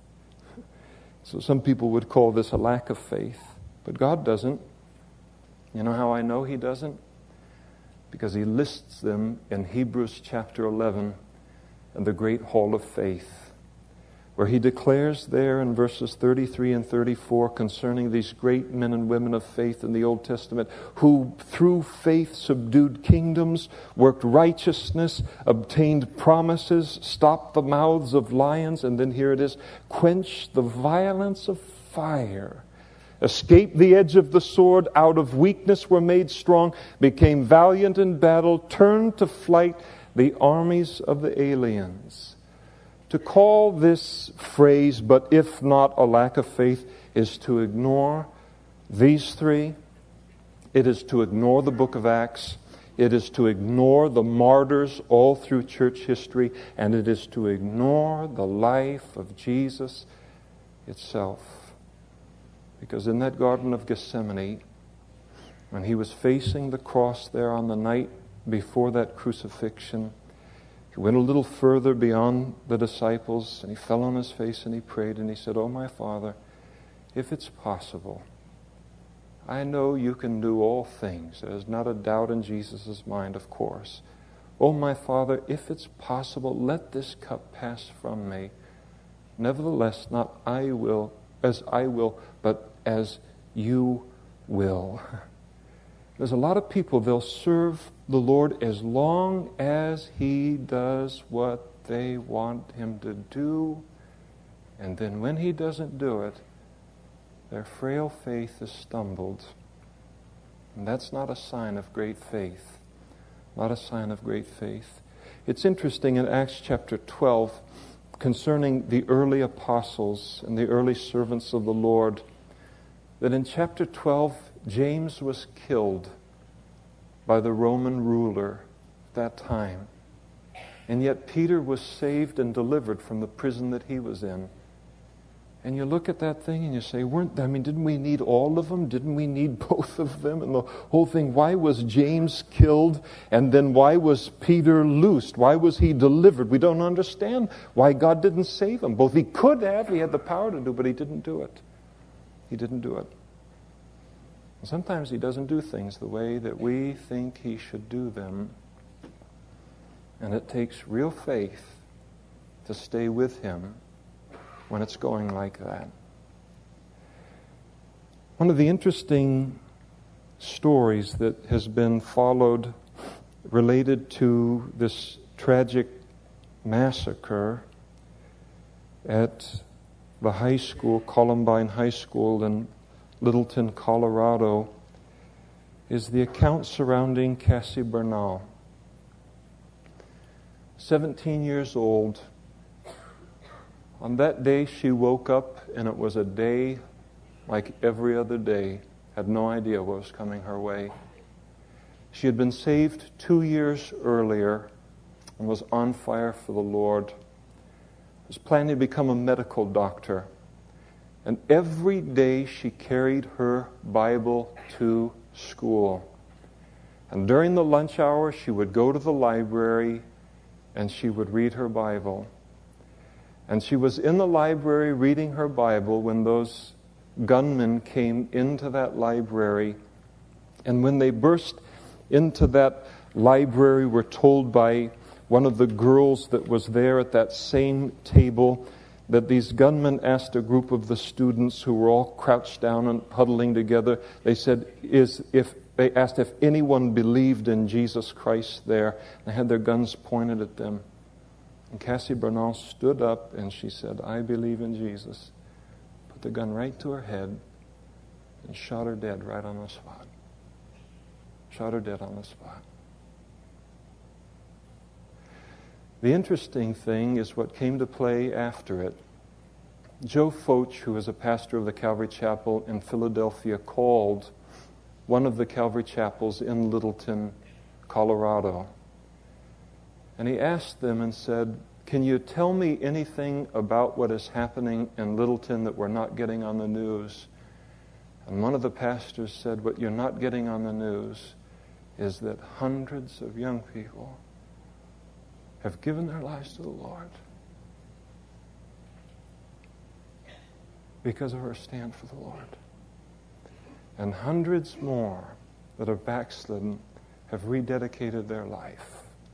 So some people would call this a lack of faith. But God doesn't. You know how I know He doesn't? Because He lists them in Hebrews chapter eleven and the great hall of faith, where He declares there in verses thirty-three and thirty-four concerning these great men and women of faith in the Old Testament who through faith subdued kingdoms, worked righteousness, obtained promises, stopped the mouths of lions, and then here it is, quenched the violence of fire, escaped the edge of the sword, out of weakness were made strong, became valiant in battle, turned to flight the armies of the aliens. To call this phrase, but if not a lack of faith, is to ignore these three. It is to ignore the book of Acts. It is to ignore the martyrs all through church history. And it is to ignore the life of Jesus itself. Because in that Garden of Gethsemane, when He was facing the cross there on the night before that crucifixion, He went a little further beyond the disciples and He fell on His face and He prayed and He said, "Oh, my Father, if it's possible, I know You can do all things." There's not a doubt in Jesus' mind, of course. "Oh, my Father, if it's possible, let this cup pass from me. Nevertheless, not I will, as I will, but as You will." There's a lot of people, they'll serve the Lord as long as He does what they want Him to do. And then when He doesn't do it, their frail faith is stumbled. And that's not a sign of great faith. Not a sign of great faith. It's interesting in Acts chapter twelve, concerning the early apostles and the early servants of the Lord, that in chapter twelve, James was killed by the Roman ruler at that time. And yet Peter was saved and delivered from the prison that he was in. And you look at that thing and you say, weren't, I mean, didn't we need all of them? Didn't we need both of them? And the whole thing, why was James killed? And then why was Peter loosed? Why was he delivered? We don't understand why God didn't save him. Both He could have, He had the power to do, but He didn't do it. He didn't do it. And sometimes He doesn't do things the way that we think He should do them. And it takes real faith to stay with Him when it's going like that. One of the interesting stories that has been followed related to this tragic massacre at the high school, Columbine High School in Littleton, Colorado, is the account surrounding Cassie Bernal. seventeen years old. On that day she woke up and it was a day like every other day. Had no idea what was coming her way. She had been saved two years earlier and was on fire for the Lord. Was planning to become a medical doctor. And every day she carried her Bible to school. And during the lunch hour she would go to the library and she would read her Bible. And she was in the library reading her Bible when those gunmen came into that library. And when they burst into that library, we're told by one of the girls that was there at that same table that these gunmen asked a group of the students who were all crouched down and huddling together, they said, "Is if they asked if anyone believed in Jesus Christ there." They had their guns pointed at them. And Cassie Bernal stood up and she said, "I believe in Jesus." Put the gun right to her head and shot her dead right on the spot. Shot her dead on the spot. The interesting thing is what came to play after it. Joe Foch, who is a pastor of the Calvary Chapel in Philadelphia, called one of the Calvary Chapels in Littleton, Colorado. And he asked them and said, "Can you tell me anything about what is happening in Littleton that we're not getting on the news?" And one of the pastors said, "What you're not getting on the news is that hundreds of young people have given their lives to the Lord. because of her stand for the Lord. And hundreds more that have backslidden have rededicated their life.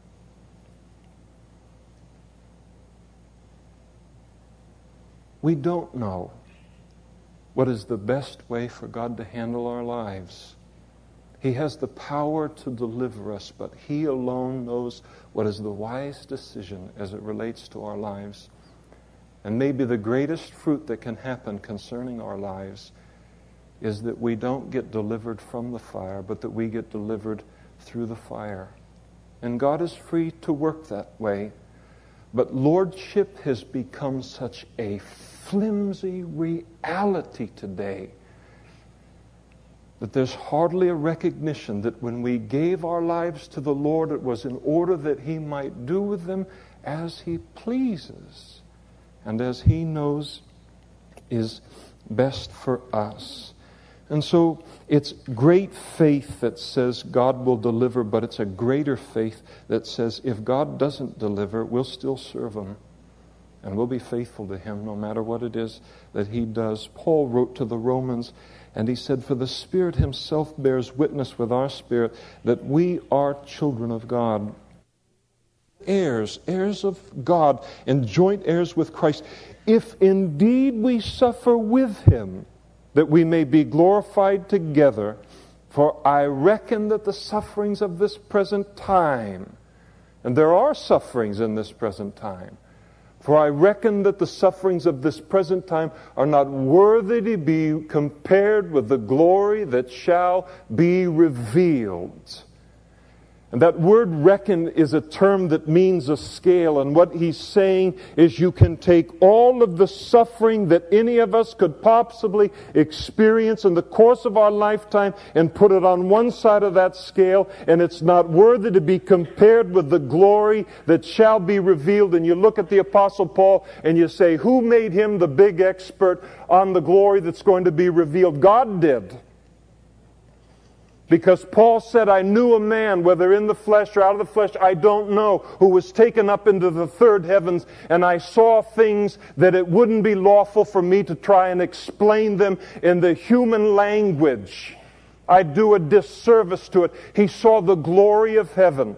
We don't know what is the best way for God to handle our lives. He has the power to deliver us, but He alone knows what is the wise decision as it relates to our lives. And maybe the greatest fruit that can happen concerning our lives is that we don't get delivered from the fire, but that we get delivered through the fire. And God is free to work that way. But lordship has become such a flimsy reality today that there's hardly a recognition that when we gave our lives to the Lord, it was in order that He might do with them as He pleases and as He knows is best for us. And so it's great faith that says God will deliver, but it's a greater faith that says if God doesn't deliver, we'll still serve Him. And we'll be faithful to Him no matter what it is that He does. Paul wrote to the Romans, and he said, "For the Spirit Himself bears witness with our spirit that we are children of God." Heirs, heirs of God, and joint heirs with Christ. If indeed we suffer with Him, that we may be glorified together. For I reckon that the sufferings of this present time, and there are sufferings in this present time, for I reckon that the sufferings of this present time are not worthy to be compared with the glory that shall be revealed. And that word reckon is a term that means a scale. And what he's saying is you can take all of the suffering that any of us could possibly experience in the course of our lifetime and put it on one side of that scale, and it's not worthy to be compared with the glory that shall be revealed. And you look at the Apostle Paul and you say, who made him the big expert on the glory that's going to be revealed? God did. Because Paul said, I knew a man, whether in the flesh or out of the flesh, I don't know, who was taken up into the third heavens, and I saw things that it wouldn't be lawful for me to try and explain them in the human language. I'd do a disservice to it. He saw the glory of heaven.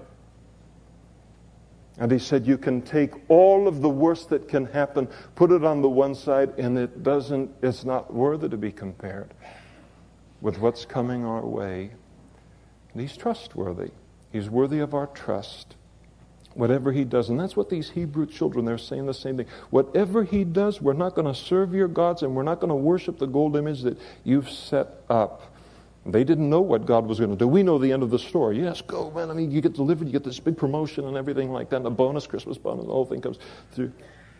And he said, you can take all of the worst that can happen, put it on the one side, and it doesn't, it's not worthy to be compared with what's coming our way. And He's trustworthy. He's worthy of our trust. Whatever He does, and that's what these Hebrew children, they're saying the same thing. Whatever He does, we're not going to serve your gods, and we're not going to worship the gold image that you've set up. They didn't know what God was going to do. We know the end of the story. Yes, go, man. I mean, you get delivered, you get this big promotion and everything like that, and a bonus, Christmas bonus, the whole thing comes through.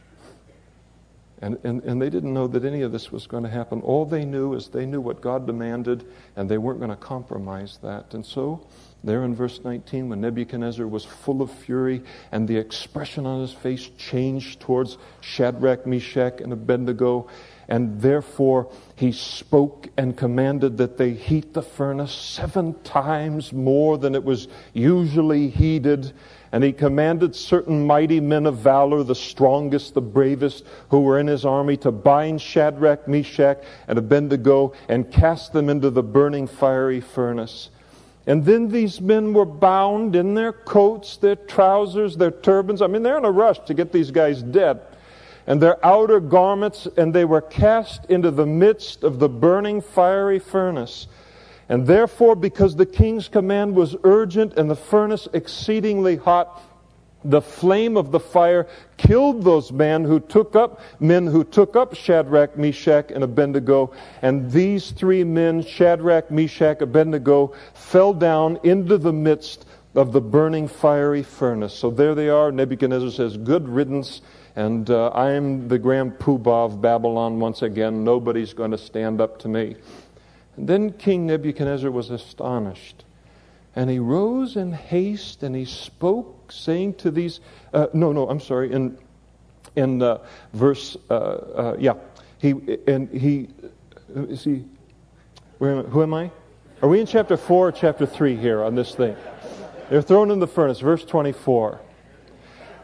And, and and they didn't know that any of this was going to happen. All they knew is they knew what God demanded, and they weren't going to compromise that. And so, there in verse nineteen, when Nebuchadnezzar was full of fury, and the expression on his face changed towards Shadrach, Meshach, and Abednego, and therefore he spoke and commanded that they heat the furnace seven times more than it was usually heated. And he commanded certain mighty men of valor, the strongest, the bravest, who were in his army, to bind Shadrach, Meshach, and Abednego and cast them into the burning fiery furnace. And then these men were bound in their coats, their trousers, their turbans. I mean, they're in a rush to get these guys dead. And their outer garments, and they were cast into the midst of the burning fiery furnace. And therefore, because the king's command was urgent and the furnace exceedingly hot, the flame of the fire killed those men who took up men who took up Shadrach, Meshach, and Abednego. And these three men, Shadrach, Meshach, Abednego, fell down into the midst of the burning fiery furnace. So there they are. Nebuchadnezzar says, good riddance. And uh, I'm the grand poobah of Babylon once again. Nobody's going to stand up to me. And then King Nebuchadnezzar was astonished. And he rose in haste and he spoke, saying to these... Uh, no, no, I'm sorry. In in uh, verse... Uh, uh, yeah. He and he... Is he... Where am I, who am I? Are we in chapter four or chapter three here on this thing? They're thrown in the furnace. Verse twenty-four.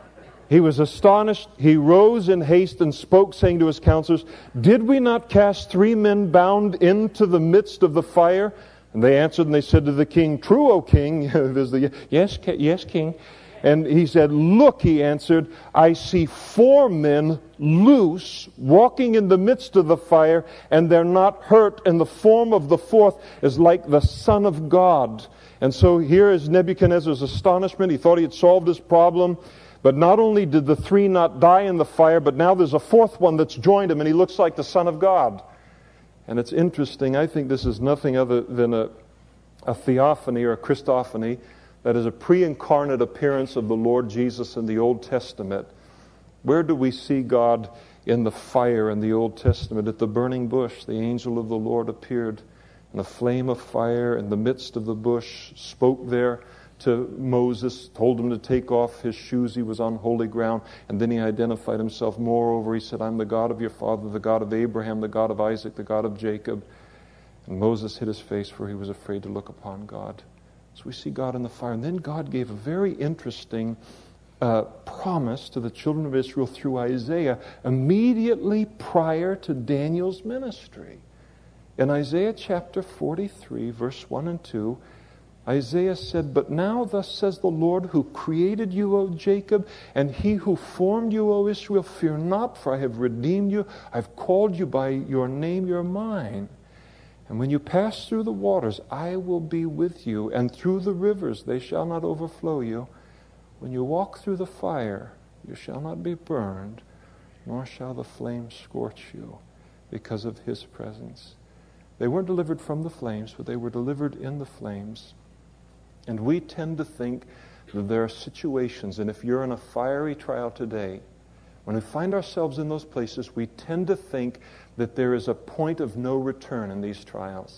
He was astonished. He rose in haste and spoke, saying to his counselors, "Did we not cast three men bound into the midst of the fire?" And they answered and they said to the king, "True, O king." Yes, yes, king. And he said, "Look," he answered, "I see four men loose, walking in the midst of the fire, and they're not hurt, and the form of the fourth is like the Son of God." And so here is Nebuchadnezzar's astonishment. He thought he had solved his problem. But not only did the three not die in the fire, but now there's a fourth one that's joined him, and he looks like the Son of God. And it's interesting. I think this is nothing other than a, a theophany or a Christophany, that is a pre-incarnate appearance of the Lord Jesus in the Old Testament. Where do we see God in the fire in the Old Testament? At the burning bush, the angel of the Lord appeared in a flame of fire in the midst of the bush, spoke there to Moses, told him to take off his shoes. He was on holy ground. And then he identified himself. Moreover, he said, "I'm the God of your father, the God of Abraham, the God of Isaac, the God of Jacob." And Moses hid his face, for he was afraid to look upon God. So we see God in the fire. And then God gave a very interesting uh, promise to the children of Israel through Isaiah immediately prior to Daniel's ministry. In Isaiah chapter forty-three, verse one and two, Isaiah said, "But now thus says the Lord, who created you, O Jacob, and he who formed you, O Israel, fear not, for I have redeemed you. I've called you by your name, you're mine. And when you pass through the waters, I will be with you, and through the rivers, they shall not overflow you. When you walk through the fire, you shall not be burned, nor shall the flame scorch you," because of his presence. They weren't delivered from the flames, but they were delivered in the flames. And we tend to think that there are situations, and if you're in a fiery trial today, when we find ourselves in those places, we tend to think that there is a point of no return in these trials.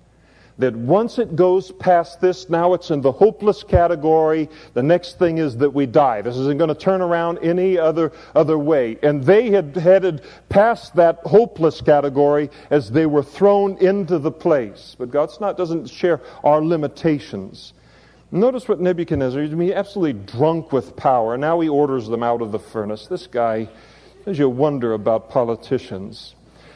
That once it goes past this, now it's in the hopeless category. The next thing is that we die. This isn't going to turn around any other other way. And they had headed past that hopeless category as they were thrown into the place. But God's not doesn't share our limitations. Notice what Nebuchadnezzar, he's absolutely drunk with power. Now he orders them out of the furnace. This guy, as you wonder about politicians.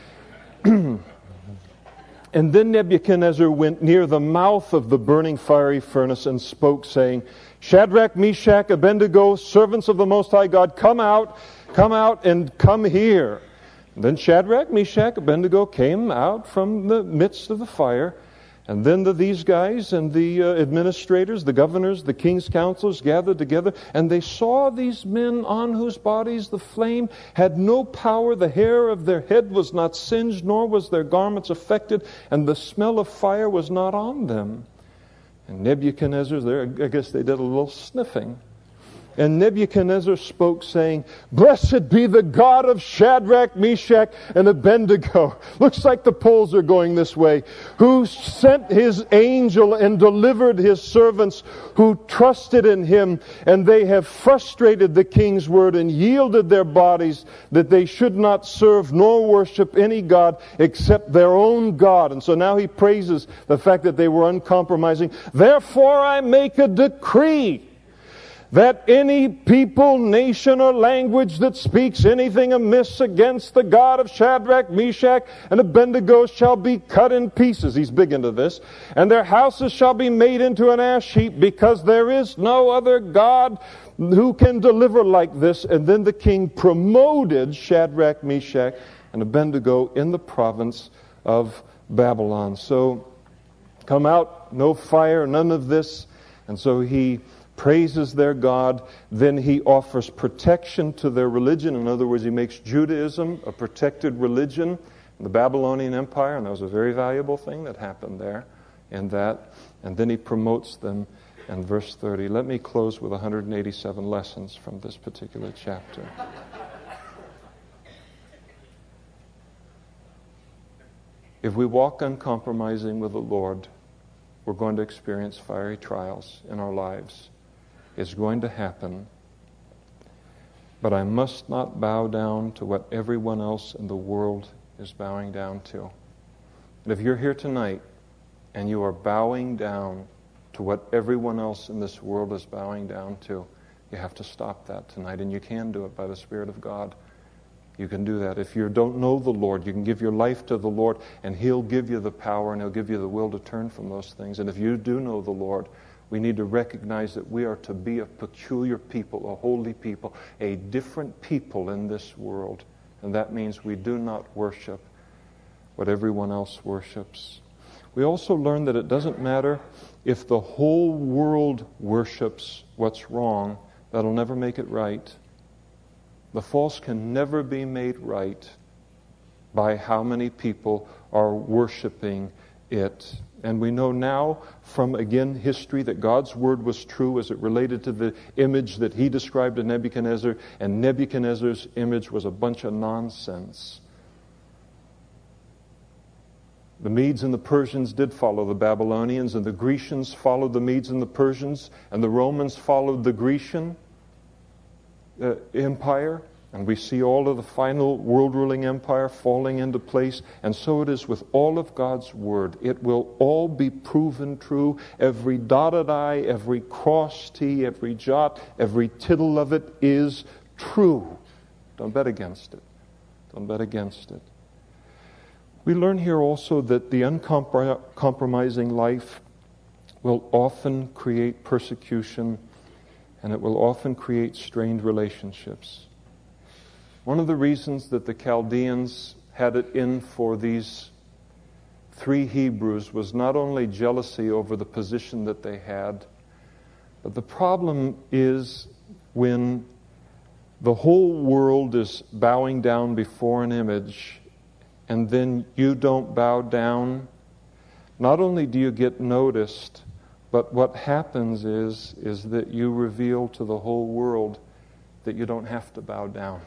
And then Nebuchadnezzar went near the mouth of the burning fiery furnace and spoke, saying, "Shadrach, Meshach, Abednego, servants of the Most High God, come out, come out and come here." And then Shadrach, Meshach, Abednego came out from the midst of the fire. And then the, these guys and the uh, administrators, the governors, the king's counselors gathered together, and they saw these men on whose bodies the flame had no power. The hair of their head was not singed, nor was their garments affected, and the smell of fire was not on them. And Nebuchadnezzar, there, I guess they did a little sniffing. And Nebuchadnezzar spoke, saying, "Blessed be the God of Shadrach, Meshach, and Abednego." Looks like the polls are going this way. "Who sent his angel and delivered his servants who trusted in him, and they have frustrated the king's word and yielded their bodies that they should not serve nor worship any god except their own God." And so now he praises the fact that they were uncompromising. "Therefore I make a decree that any people, nation, or language that speaks anything amiss against the God of Shadrach, Meshach, and Abednego shall be cut in pieces." He's big into this. "And their houses shall be made into an ash heap, because there is no other God who can deliver like this." And then the king promoted Shadrach, Meshach, and Abednego in the province of Babylon. So, come out, no fire, none of this. And so he praises their God. Then he offers protection to their religion. In other words, he makes Judaism a protected religion in the Babylonian Empire, and that was a very valuable thing that happened there in that. And then he promotes them in verse thirty. Let me close with one hundred eighty-seven lessons from this particular chapter. If we walk uncompromising with the Lord, we're going to experience fiery trials in our lives. It's going to happen. But I must not bow down to what everyone else in the world is bowing down to. And if you're here tonight and you are bowing down to what everyone else in this world is bowing down to, You have to stop that tonight, and you can do it by the Spirit of God. You can do that. If you don't know the Lord, you can give your life to the Lord, and He'll give you the power and He'll give you the will to turn from those things. And if you do know the Lord, we need to recognize that we are to be a peculiar people, a holy people, a different people in this world. And that means we do not worship what everyone else worships. We also learn that it doesn't matter if the whole world worships what's wrong, that'll never make it right. The false can never be made right by how many people are worshiping it. And we know now from, again, history that God's word was true as it related to the image that He described to Nebuchadnezzar, and Nebuchadnezzar's image was a bunch of nonsense. The Medes and the Persians did follow the Babylonians, and the Grecians followed the Medes and the Persians, and the Romans followed the Grecian uh, empire. And we see all of the final world-ruling empire falling into place. And so it is with all of God's Word. It will all be proven true. Every dotted I, every crossed T, every jot, every tittle of it is true. Don't bet against it. Don't bet against it. We learn here also that the uncompromising life will often create persecution, and it will often create strained relationships. One of the reasons that the Chaldeans had it in for these three Hebrews was not only jealousy over the position that they had, but the problem is when the whole world is bowing down before an image, and then you don't bow down, not only do you get noticed, but what happens is, is that you reveal to the whole world that you don't have to bow down,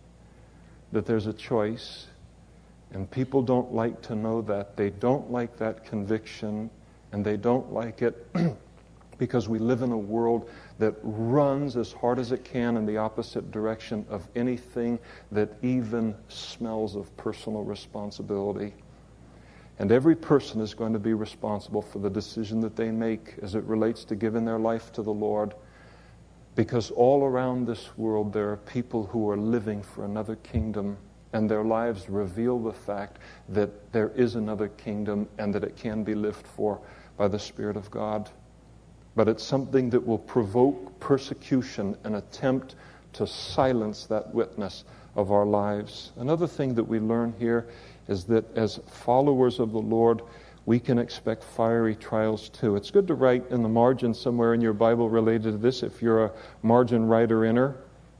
that there's a choice, and people don't like to know that. They don't like that conviction, and they don't like it because we live in a world that runs as hard as it can in the opposite direction of anything that even smells of personal responsibility. And every person is going to be responsible for the decision that they make as it relates to giving their life to the Lord. Because all around this world there are people who are living for another kingdom, and their lives reveal the fact that there is another kingdom and that it can be lived for by the Spirit of God. But it's something that will provoke persecution and attempt to silence that witness of our lives. Another thing that we learn here is that as followers of the Lord, we can expect fiery trials too. It's good to write in the margin somewhere in your Bible related to this if you're a margin writer-inner.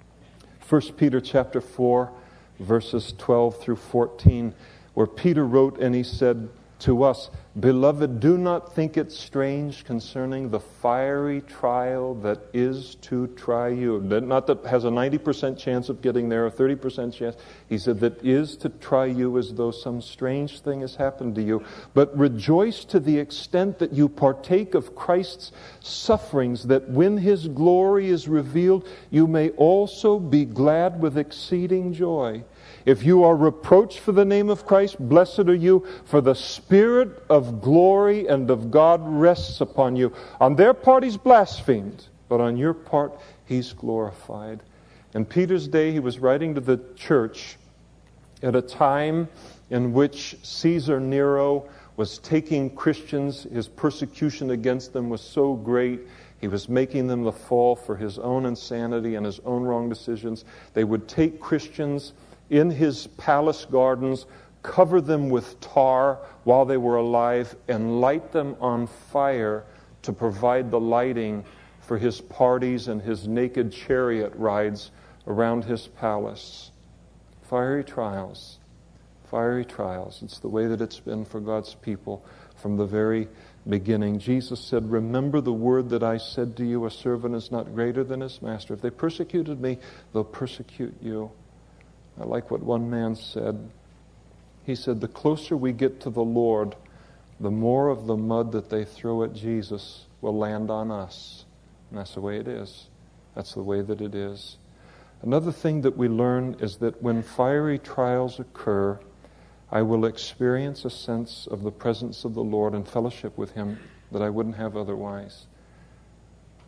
First Peter chapter four, verses twelve through fourteen, where Peter wrote and he said to us, "Beloved, do not think it strange concerning the fiery trial that is to try you." Not that has a ninety percent chance of getting there, a thirty percent chance. He said that is to try you as though some strange thing has happened to you. But rejoice to the extent that you partake of Christ's sufferings, that when His glory is revealed, you may also be glad with exceeding joy. If you are reproached for the name of Christ, blessed are you, for the Spirit of glory and of God rests upon you. On their part He's blasphemed, but on your part He's glorified. In Peter's day, he was writing to the church at a time in which Caesar Nero was taking Christians. His persecution against them was so great, he was making them the fall for his own insanity and his own wrong decisions. They would take Christians in his palace gardens, cover them with tar while they were alive, and light them on fire to provide the lighting for his parties and his naked chariot rides around his palace. Fiery trials. Fiery trials. It's the way that it's been for God's people from the very beginning. Jesus said, "Remember the word that I said to you, a servant is not greater than his master. If they persecuted me, they'll persecute you." I like what one man said. He said, the closer we get to the Lord, the more of the mud that they throw at Jesus will land on us. And that's the way it is. That's the way that it is. Another thing that we learn is that when fiery trials occur, I will experience a sense of the presence of the Lord and fellowship with Him that I wouldn't have otherwise.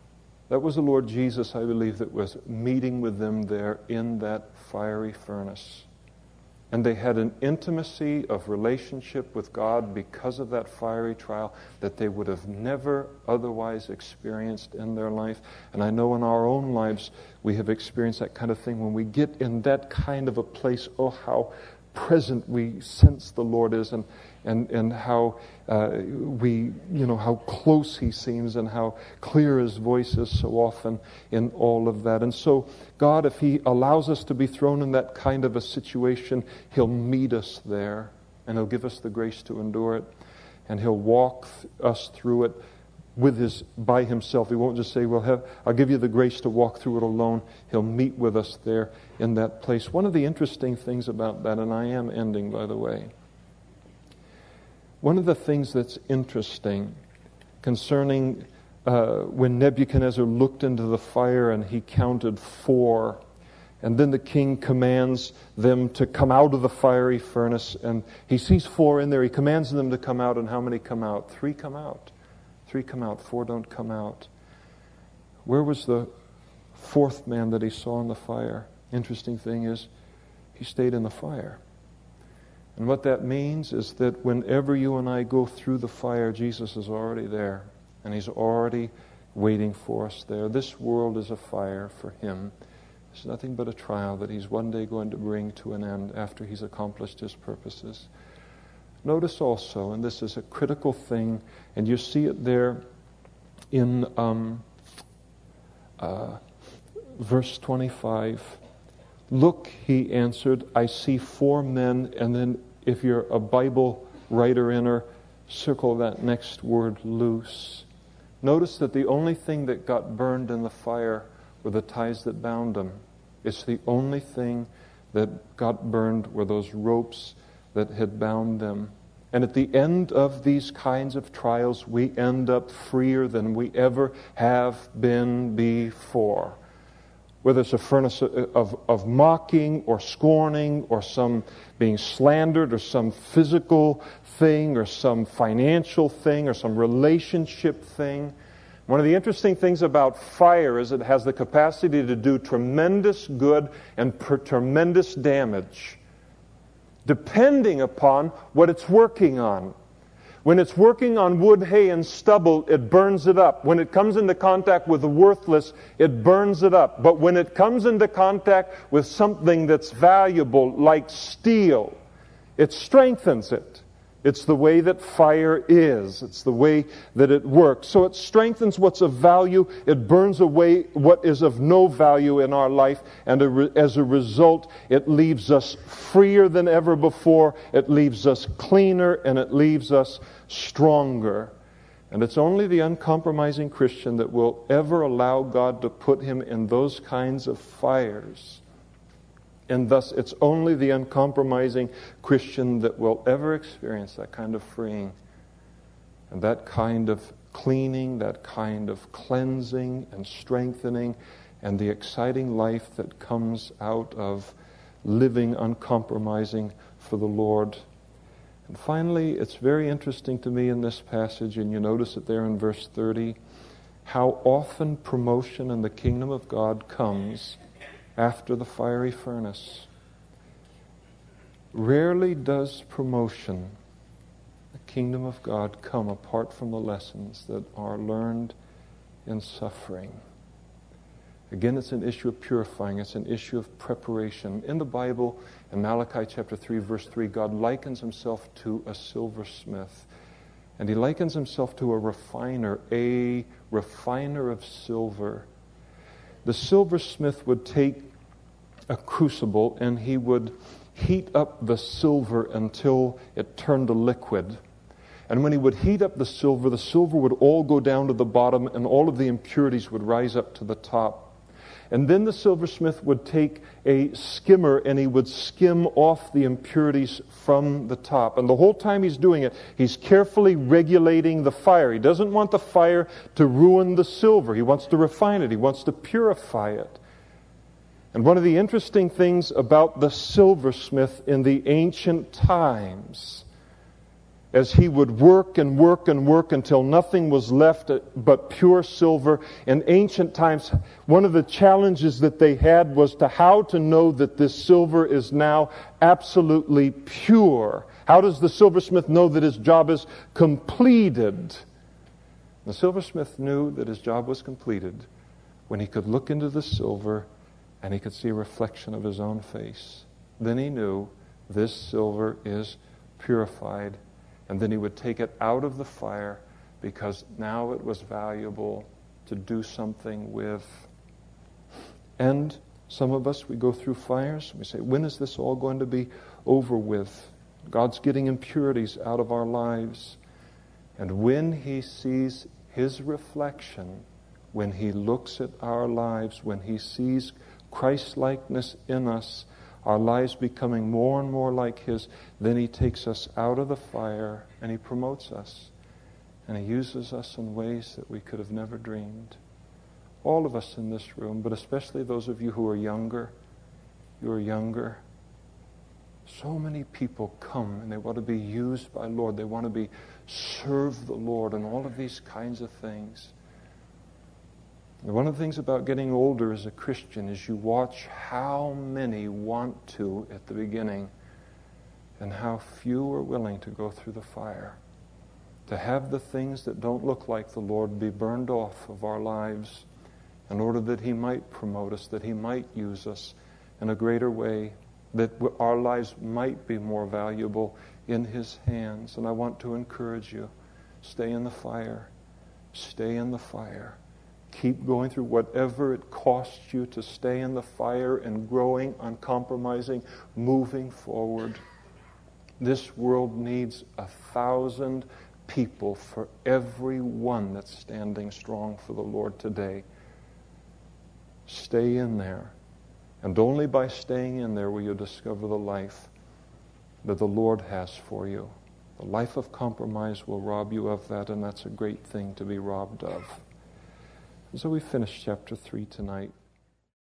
That was the Lord Jesus, I believe, that was meeting with them there in that fiery furnace. And they had an intimacy of relationship with God because of that fiery trial that they would have never otherwise experienced in their life. And I know in our own lives we have experienced that kind of thing. When we get in that kind of a place, oh, how present we sense the Lord is, and and and how uh, we, you know, how close He seems, and how clear His voice is so often in all of that. And so God, if He allows us to be thrown in that kind of a situation, He'll meet us there, and He'll give us the grace to endure it, and He'll walk us through it with His, by Himself. He won't just say, well, have, I'll give you the grace to walk through it alone. He'll meet with us there in that place. One of the interesting things about that, and I am ending, by the way, one of the things that's interesting concerning uh, when Nebuchadnezzar looked into the fire and he counted four, and then the king commands them to come out of the fiery furnace, and he sees four in there. He commands them to come out, and how many come out? Three come out. Three come out, four don't come out. Where was the fourth man that he saw in the fire? Interesting thing is, he stayed in the fire. And what that means is that whenever you and I go through the fire, Jesus is already there. And He's already waiting for us there. This world is a fire for Him. It's nothing but a trial that He's one day going to bring to an end after He's accomplished His purposes. Notice also, and this is a critical thing, and you see it there in um, uh, verse twenty-five. Look, he answered, I see four men, and then if you're a Bible writer inner, circle that next word, loose. Notice that the only thing that got burned in the fire were the ties that bound them. It's the only thing that got burned were those ropes that had bound them. And at the end of these kinds of trials, we end up freer than we ever have been before. Whether it's a furnace of, of mocking or scorning or some being slandered or some physical thing or some financial thing or some relationship thing. One of the interesting things about fire is it has the capacity to do tremendous good and per- tremendous damage, depending upon what it's working on. When it's working on wood, hay, and stubble, it burns it up. When it comes into contact with the worthless, it burns it up. But when it comes into contact with something that's valuable, like steel, it strengthens it. It's the way that fire is. It's the way that it works. So it strengthens what's of value. It burns away what is of no value in our life. And as a result, it leaves us freer than ever before. It leaves us cleaner, and it leaves us stronger. And it's only the uncompromising Christian that will ever allow God to put him in those kinds of fires. And thus, it's only the uncompromising Christian that will ever experience that kind of freeing and that kind of cleaning, that kind of cleansing and strengthening, and the exciting life that comes out of living uncompromising for the Lord. And finally, it's very interesting to me in this passage, and you notice it there in verse thirty, how often promotion in the kingdom of God comes after the fiery furnace. Rarely does promotion, the kingdom of God, come apart from the lessons that are learned in suffering. Again, it's an issue of purifying. It's an issue of preparation. In the Bible, in Malachi chapter three, verse three, God likens Himself to a silversmith. And He likens Himself to a refiner, a refiner of silver. The silversmith would take a crucible and he would heat up the silver until it turned to liquid. And when he would heat up the silver, the silver would all go down to the bottom and all of the impurities would rise up to the top. And then the silversmith would take a skimmer and he would skim off the impurities from the top. And the whole time he's doing it, he's carefully regulating the fire. He doesn't want the fire to ruin the silver. He wants to refine it. He wants to purify it. And one of the interesting things about the silversmith in the ancient times as he would work and work and work until nothing was left but pure silver. In ancient times, one of the challenges that they had was to how to know that this silver is now absolutely pure. How does the silversmith know that his job is completed? The silversmith knew that his job was completed when he could look into the silver and he could see a reflection of his own face. Then he knew this silver is purified. And then he would take it out of the fire because now it was valuable to do something with. And some of us, we go through fires. We say, when is this all going to be over with? God's getting impurities out of our lives. And when he sees his reflection, when he looks at our lives, when he sees Christ-likeness in us, our lives becoming more and more like his, then he takes us out of the fire and he promotes us. And he uses us in ways that we could have never dreamed. All of us in this room, but especially those of you who are younger, you are younger. So many people come and they want to be used by the Lord. They want to be serve the Lord and all of these kinds of things. And one of the things about getting older as a Christian is you watch how many want to at the beginning and how few are willing to go through the fire. To have the things that don't look like the Lord be burned off of our lives in order that he might promote us, that he might use us in a greater way, that our lives might be more valuable in his hands. And I want to encourage you, stay in the fire. Stay in the fire. Keep going through whatever it costs you to stay in the fire and growing, uncompromising, moving forward. This world needs a thousand people for every one that's standing strong for the Lord today. Stay in there. And only by staying in there will you discover the life that the Lord has for you. The life of compromise will rob you of that, and that's a great thing to be robbed of. So we finish chapter three tonight.